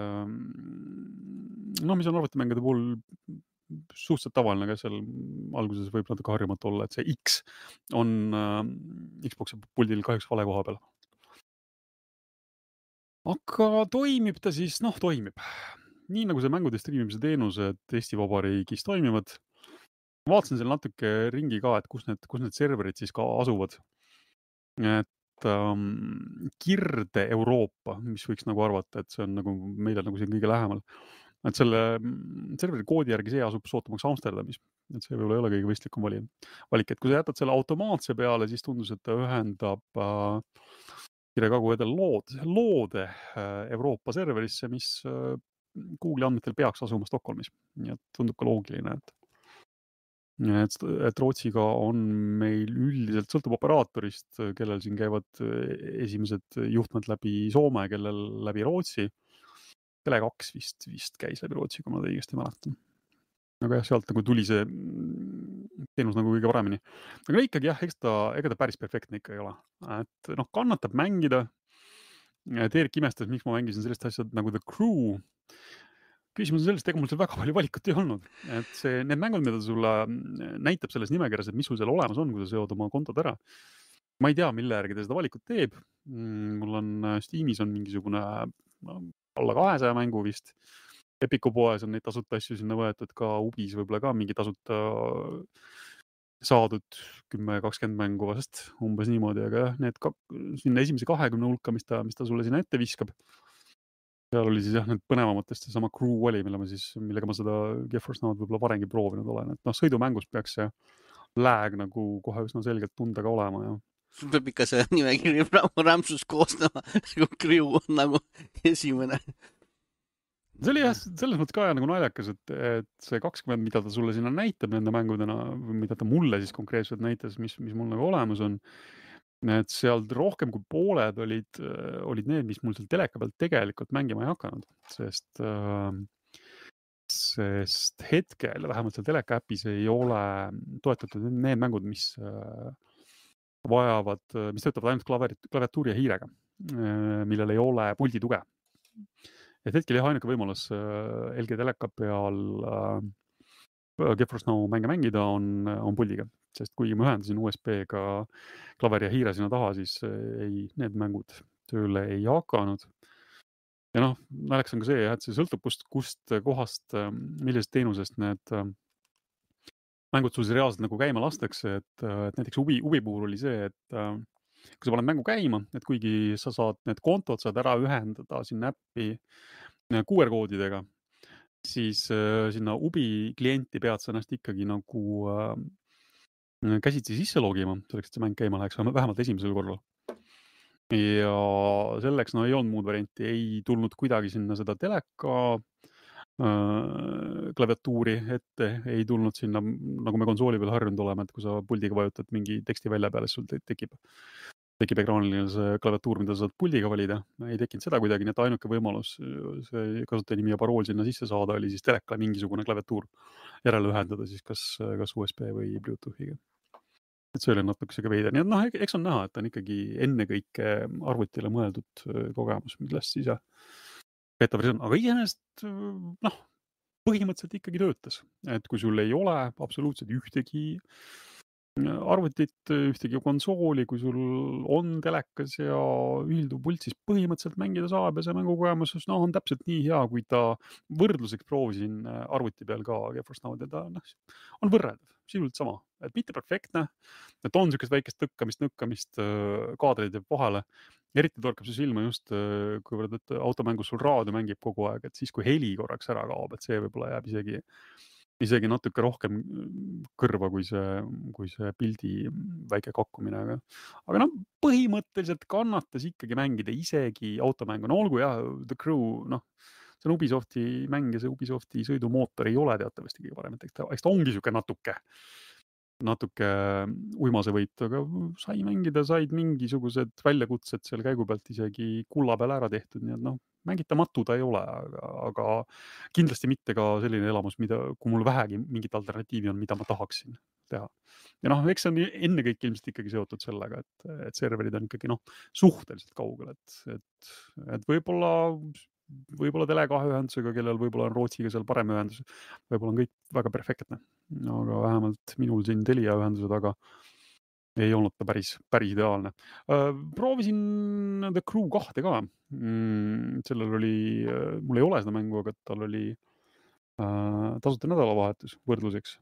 No, mis on arvutimängude puhul suhteliselt tavaline, aga seal alguses võib natuke harjumatu olla, et see X on Xboxi puldil kahjuks vale koha peal. Aga toimib ta siis, noh, toimib. Nii nagu see mängude streamimise teenused Eesti Vabariigis toimivad. Vaatasin seal natuke ringi ka, et kus need, kus need serverid siis ka asuvad. Et um, Kirde Euroopa, mis võiks nagu arvata, et see on nagu meile nagu siin kõige lähemal. Et selle serveri koodi järgi see asub sootumaks Amsterdamis. Et see võib-olla ei ole kõige võistlikum valik. valik. Et kui sa jätad selle automaatse peale, siis tundus, et ta ühendab uh, Kirde Kagu-Edel lood, loode uh, Euroopa serverisse, mis uh, Google'i andmetel peaks asuma Stockholmis. Nii et tundub ka loogiline, et, et, et Rootsiga on meil üldiselt sõltub operaatorist, kellel siin käivad esimesed juhtmed läbi Soome, kellel läbi Rootsi. Tele kaks vist, vist käis läbi Rootsi, kui ma õigesti mäletan. Aga jah, sealt nagu tuli see teenus nagu kõige paremini. Aga ikkagi jah, eks ta, ega ta päris perfektne ikka ei ole. Et noh, kannatab mängida. Teerik imestas, miks ma mängisin sellist asjad nagu The Crew. Küsimus on sellest, ega mul seal väga palju valikut ei olnud. Et see, need mängud, mida sulle näitab selles nimekirjas, et mis sul seal olemas on, kui sa seod oma kontod ära. Ma ei tea, mille järgi ta seda valikut teeb. Mul on Steamis on mingisugune no, alla kahesaja mängu vist. Epiku poes on neid tasuta asju sinna võetud, ka Ubis võib-olla ka mingi tasuta saadud kümme kakskümmend mängu vast umbes niimoodi, aga jah, need ka, sinna esimese kahekümne hulka, mis ta, mis ta sulle sinna ette viskab. Seal oli siis jah, need põnevamatest see sama Crew oli, mille ma siis, millega ma seda GeForce Now'd võib-olla varengi proovinud olen. Et noh, sõidumängus peaks see lag nagu kohe üsna selgelt tunda ka olema. Ja. Sul peab ikka see nimekiri rämpsus koostama, nagu Crew on nagu esimene. See oli jah, selles mõttes ka nagu naljakas, et, et see kakskümmend, mida ta sulle sinna näitab nende mängudena, mida ta mulle siis konkreetselt näitas, mis, mis mul nagu olemas on, et sealt rohkem kui pooled olid, olid need, mis mul seal teleka pealt tegelikult mängima ei hakanud, sest, sest hetkel vähemalt seal teleka äpis ei ole toetatud need mängud, mis vajavad, mis töötavad ainult klaviatuuri ja hiirega, millel ei ole puldi tuge. Et hetkel jah, ainuke võimalus L G teleka peal äh, GeForce Now mänge mängida on, on puldiga, sest kui ma ühendasin U S B-ga klaveri ja hiire sinna taha, siis ei, need mängud tööle ei hakanud. Ja noh, naljakas on ka see, et see sõltub kust, kust kohast, millisest teenusest need äh, mängud sul reaalselt nagu käima lastakse, et, et näiteks Ubi, Ubi puhul oli see, et äh, kui sa paned mängu käima, et kuigi sa saad need kontod saad ära ühendada sinna äppi Q R-koodidega, siis äh, sinna Ubi klienti pead sa ennast ikkagi nagu äh, käsitsi sisse logima, selleks, et see mäng käima läheks, vähemalt esimesel korral. Ja selleks no ei olnud muud varianti, ei tulnud kuidagi sinna seda teleka äh, klaviatuuri ette, ei tulnud sinna, nagu me konsooli peal harjunud oleme, et kui sa puldiga vajutad mingi teksti välja peale, sul tekib tekib ekraanil see klaviatuur, mida sa saad puldiga valida. Ei tekkinud seda kuidagi, nii et ainuke võimalus see kasutajanimi ja parool sinna sisse saada oli siis telekale mingisugune klaviatuur järele ühendada siis kas, kas U S B või Bluetoothiga. Et see oli natuke see veider. Nii et noh, eks on näha, et on ikkagi ennekõike arvutile mõeldud kogemus, millest siis jah beta versioon. Aga iseenesest noh, põhimõtteliselt ikkagi töötas. Et kui sul ei ole absoluutselt ühtegi arvutit, ühtegi konsooli, kui sul on telekas ja ühilduv pult, siis põhimõtteliselt mängida saab ja see mängukogemus no, on täpselt nii hea, kui ta võrdluseks proovisin arvuti peal ka GeForce Now'd ja ta no, on võrreldav, sisuliselt sama. Et mitte perfektne, et on niisugust väikest tõkkamist, nõkkamist kaadreid jääb vahele. Eriti torkab see silma just, kuivõrd et automängus sul raadio mängib kogu aeg, et siis kui heli korraks ära kaob, et see võib-olla jääb isegi isegi natuke rohkem kõrva kui see, kui see pildi väike kakkumine. Aga, aga no, põhimõtteliselt kannatas ikkagi mängida isegi automängu. No olgu jah, The Crew, noh, see on Ubisofti mäng ja see Ubisofti sõidumootor ei ole teatavasti kõige parem. Eks ta, eks ta ongi siuke natuke, natuke uimase võit, aga sai mängida, said mingisugused väljakutsed seal käigu pealt isegi kulla peale ära tehtud, nii et noh, mängitamatu ta ei ole, aga, aga kindlasti mitte ka selline elamus, mida, kui mul vähegi mingit alternatiivi on, mida ma tahaksin teha. Ja noh, eks see on enne kõik ilmselt ikkagi seotud sellega, et, et serverid on ikkagi noh, suhteliselt kaugel, et, et, et võib-olla võib-olla tele kahe ühendusega, kellel võib-olla on Rootsiga seal parem ühendus, võib-olla on kõik väga perfektne, aga vähemalt minul siin Telia ühendused, aga ei olnud ta päris, päris ideaalne. Proovisin The Crew kahte ka. Sellel oli, mul ei ole seda mängu, aga tal oli tasuta nädalavahetus võrdluseks.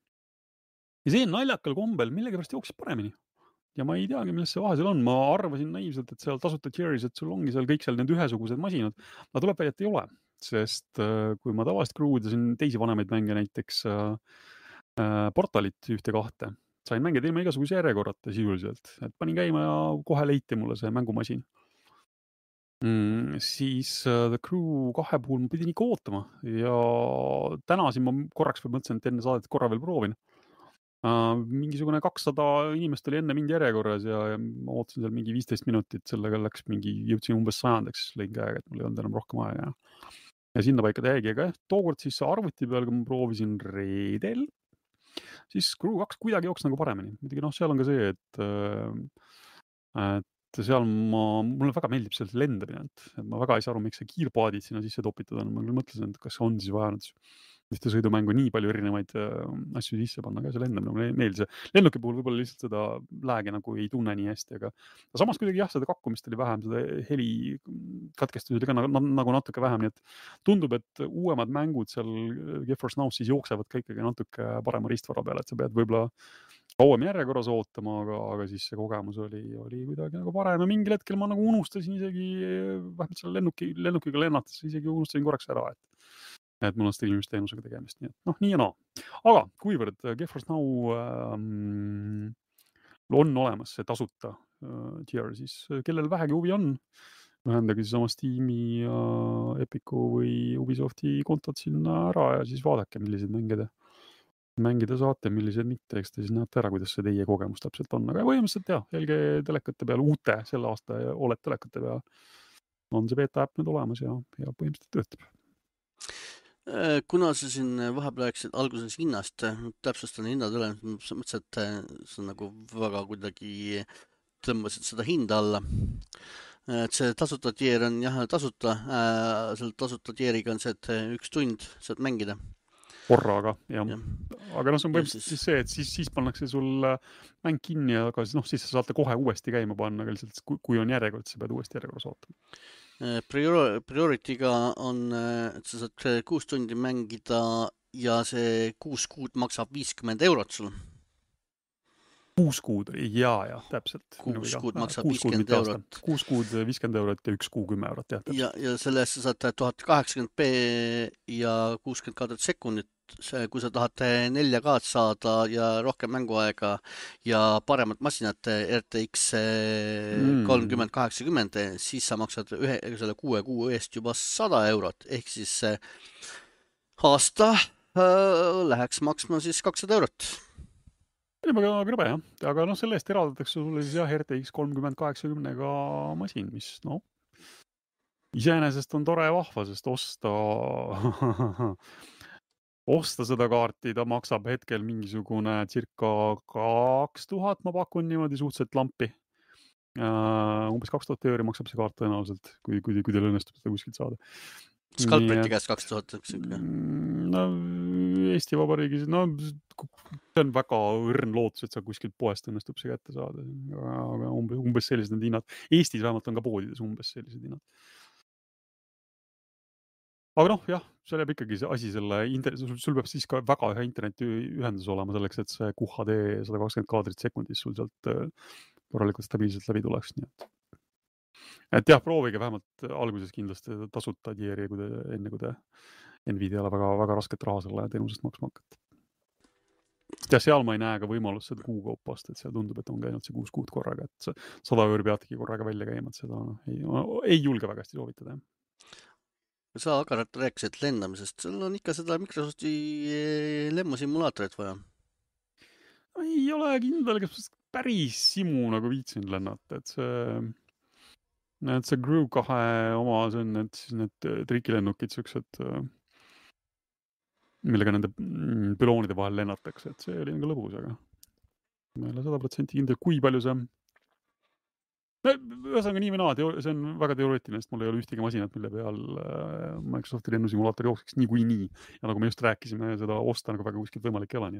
Ja see naljakal kombel millegipärast jooksis paremini. Ja ma ei teagi, milles see vahe seal on. Ma arvasin naiivselt, et seal tasuta tieris, et sul ongi seal kõik seal need ühesugused masinad. Aga tuleb välja, et ei ole, sest kui ma tavalist Crew'dasin teisi vanemaid mänge, näiteks Portalit ühte kahte, sain mängida ilma igasuguse järjekorrata sisuliselt, et panin käima ja kohe leiti mulle see mängumasin. Mm, siis The Crew kahe puhul ma pidin ikka ootama ja täna siin ma korraks või mõtlesin, et enne saadet korra veel proovin. Uh, mingisugune kakssada inimest oli enne mind järjekorras ja, ja ma ootasin seal mingi viisteist minutit, sellega läks mingi, jõudsin umbes sajandaks, lõin käega, et mul ei olnud enam rohkem aega. Ja sinna paika täiegi, aga tookord siis arvuti peal, kui ma proovisin reedel, siis Crew kaks kuidagi jooks nagu paremini. Muidugi noh, seal on ka see, et, et seal ma, mulle väga meeldib seal lendamine, et ma väga ei saa aru, miks see kiirpaadid sinna sisse topitud on. Ma küll mõtlesin, et kas on siis vaja nüüd ühte sõidumängu nii palju erinevaid asju sisse panna, aga see lendamine mulle meeldis. Lennuki puhul võib-olla lihtsalt seda lääge nagu ei tunne nii hästi, aga samas kuidagi jah, seda kakkumist oli vähem, seda heli katkestusi oli ka nagu, nagu natuke vähem, nii et tundub, et uuemad mängud seal GeForce Now siis jooksevad ka ikkagi natuke parema riistvara peale, et sa pead võib-olla kauem järjekorras ootama, aga, aga siis see kogemus oli, oli kuidagi nagu parem ja mingil hetkel ma nagu unustasin isegi, vähemalt seal lennuki, lennukiga lennates isegi unustasin korraks ära, et et mul on streamimisteenusega tegemist, nii et noh, nii ja naa. Aga kuivõrd GeForce Now ähm, on olemas see tasuta äh, tier, siis kellel vähegi huvi on, ühendage siis oma Steam'i ja Epicu või Ubisofti kontot sinna ära ja siis vaadake, millised mängida, mängida saate, millised mitte, eks te siis näete ära, kuidas see teie kogemus täpselt on. Aga põhimõtteliselt jah, L G telekate peal, uute selle aasta ja oled telekate peal on see beta äpp nüüd olemas ja, ja põhimõtteliselt töötab. Kuna sa siin vahepeal rääkisid alguses hinnast, täpsustan hinnad üle, mõtlesin, et sa nagu väga kuidagi tõmbasid seda hinda alla. Et see tasuta tier on jah tasuta, selle tasuta tieriga on see, et üks tund saad mängida. Korraga, jah. Ja. Aga noh, see on põhimõtteliselt siis see, et siis, siis pannakse sul mäng kinni, aga noh, siis sa saate kohe uuesti käima panna, aga lihtsalt kui on järjekord, sa pead uuesti järjekorras ootama. Prior- priorityga on, et sa saad kuus tundi mängida ja see kuus kuud maksab viiskümmend eurot sul. Kuus kuud, jaa, jah, täpselt. Kuus kuud maksab viiskümmend eurot. Kuus kuud viiskümmend eurot ja üks kuu kümme eurot, jah. Ja, ja selle eest sa saad tuhat kaheksakümmend p ja kuuskümmend kaadrit sekundit. Kui sa tahad nelja K saada ja rohkem mänguaega ja paremat masinat R T X kolmkümmend kaheksakümmend, siis sa maksad ühe, selle kuue kuu eest juba sada eurot, ehk siis aasta äh, läheks maksma siis kakssada eurot. Väga krõbe, jah. Aga noh, selle eest eraldatakse sulle siis jah R T X kolmkümmend kaheksakümnega masin, mis noh, iseenesest on tore ja vahva, sest osta osta seda kaarti, ta maksab hetkel mingisugune circa kaks tuhat, ma pakun niimoodi suhteliselt lampi. Uh, umbes kaks tuhat euri maksab see kaart tõenäoliselt, kui, kui, kui teil õnnestub seda kuskilt saada. Skalpriti käest kaks tuhat. No, Eesti Vabariigis, no see on väga õrn lootus, et sa kuskilt poest õnnestub see kätte saada. Aga umbes, umbes sellised need hinnad. Eestis vähemalt on ka poodides umbes sellised hinnad. Aga noh, jah, seal jääb ikkagi see asi selle, sul, sul peab siis ka väga hea internetiühendus olema selleks, et see Q H D sada kakskümmend kaadrit sekundis sul sealt korralikult stabiilselt läbi tuleks. Nii et. et jah, proovige vähemalt alguses kindlasti tasuta tiiri, kui te, enne kui te Nvidiale väga, väga rasket raha selle teenusest maksma hakkate. Ja seal ma ei näe ka võimalust seda kuukaupast, et seal tundub, et on käinud see kuus kuud korraga, et sada euri peategi korraga välja käima, et seda ei, ei julge väga hästi soovitada. Sa Akarat rääkisid lendamisest, sul on ikka seda Microsofti lemmusimulaatorit vaja? Ei ole kindel, kas päris simu nagu viitsin lennata, et see, et see Crew kahe oma, see on need, siis need trikilennukid, siuksed, millega nende püloonide vahel lennatakse, et see oli nagu lõbus, aga ma ei ole sada protsenti kindel, kui palju see ühesõnaga nii või naa, see on väga teoreetiline, sest mul ei ole ühtegi masinat, mille peal Microsofti lennusimulaator jookseks nii kui nii. Ja nagu me just rääkisime, seda osta nagu väga kuskilt võimalik ei ole, nii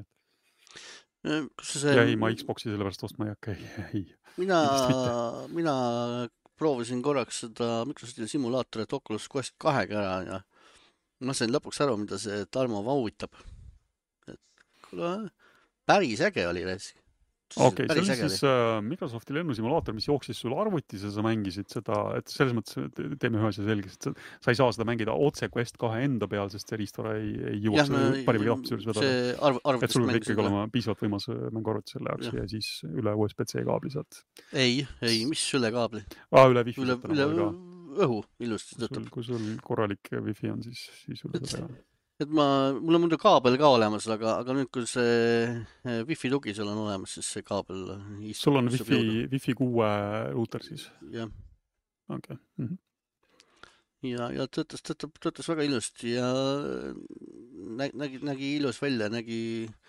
et see... ja ei, ma Xboxi sellepärast ostma ei hakka, ei, ei. Mina, mina proovisin korraks seda Microsofti simulaatorit Oculus Quest kahega ära ja ma sain lõpuks aru, mida see Tarmo vauvitab. Et kuule, päris äge oli reis. Okei, okay, see oli siis äh, Microsofti lennusimulaator, mis jooksis sul arvutis ja sa mängisid seda, et selles mõttes teeme ühe asja selgeks, et sa, sa ei saa seda mängida otse Quest kahe enda peal, sest see riistvara ei, ei jõuaks no, parima kapsi juures vedada. Arv, et sul peab ikkagi olema piisavalt võimas mänguarvutis selle jaoks ja. ja siis üle U S B C kaabli saad. Ei, ei, mis üle kaabli? Ah, üle Wi-Fi. Üle, üle õhu ilusti töötab. Kui sul korralik Wi-Fi on, siis, siis üle et, seda. Et ma, mul on muidu kaabel ka olemas, aga, aga nüüd, kui see Wi-Fi tugi sul on olemas, siis see kaabel istub. Sul on Wi-Fi, Wi-Fi kuue ruuter siis? Jah. Okei. Okay. Mm-hmm. Ja, ja töötas, töötas, töötas väga ilusti ja nägi, nägi ilus välja, nägi,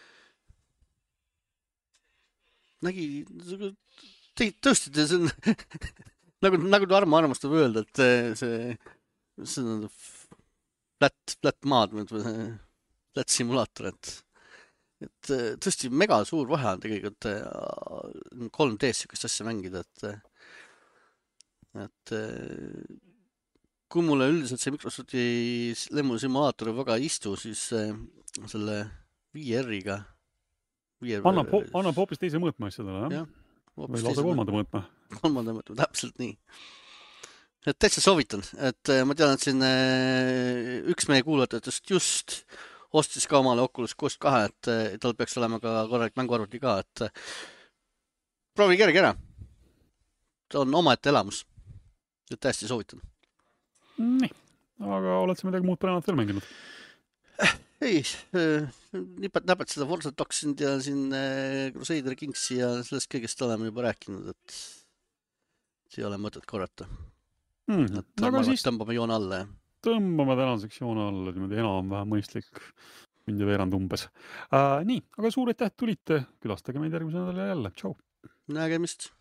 nägi, tõesti, see on nagu, nagu Tarmo armastab öelda, et see, see on flat, flat maad, flat simulaator, et, et tõesti mega suur vahe on tegelikult kolm D-s sükest asja mängida, et, et kui mulle üldiselt see Microsofti lemmusimulaator väga ei istu, siis selle V R-iga annab, annab hoopis teise mõõtma asjadele, jah? Ja, või lausa kolmanda mõõtma. Kolmanda mõõtma, täpselt nii. Et täitsa soovitan, et ma tean, et siin üks meie kuulatajatest just ostis ka omale Oculus Quest kahe, et tal peaks olema ka korralik mänguarvuti ka, et proovi kerge ära. Ta on omaette elamus. Et täiesti soovitan. Nii, aga oled sa midagi muud põnevat veel mänginud? Ei, nipet näpet seda Forza Toxin't ja siin Crusader Kingsi ja sellest kõigest oleme juba rääkinud, et see ei ole mõtet korrata. Hmm. Et aga siis tõmbame joone alla. Tõmbame tänaseks joone alla, enam vähem mõistlik mind ja veerand umbes. Äh, nii, aga suur aitäh tulite, külastage meid järgmise nädala jälle. Tšau! Nägemist!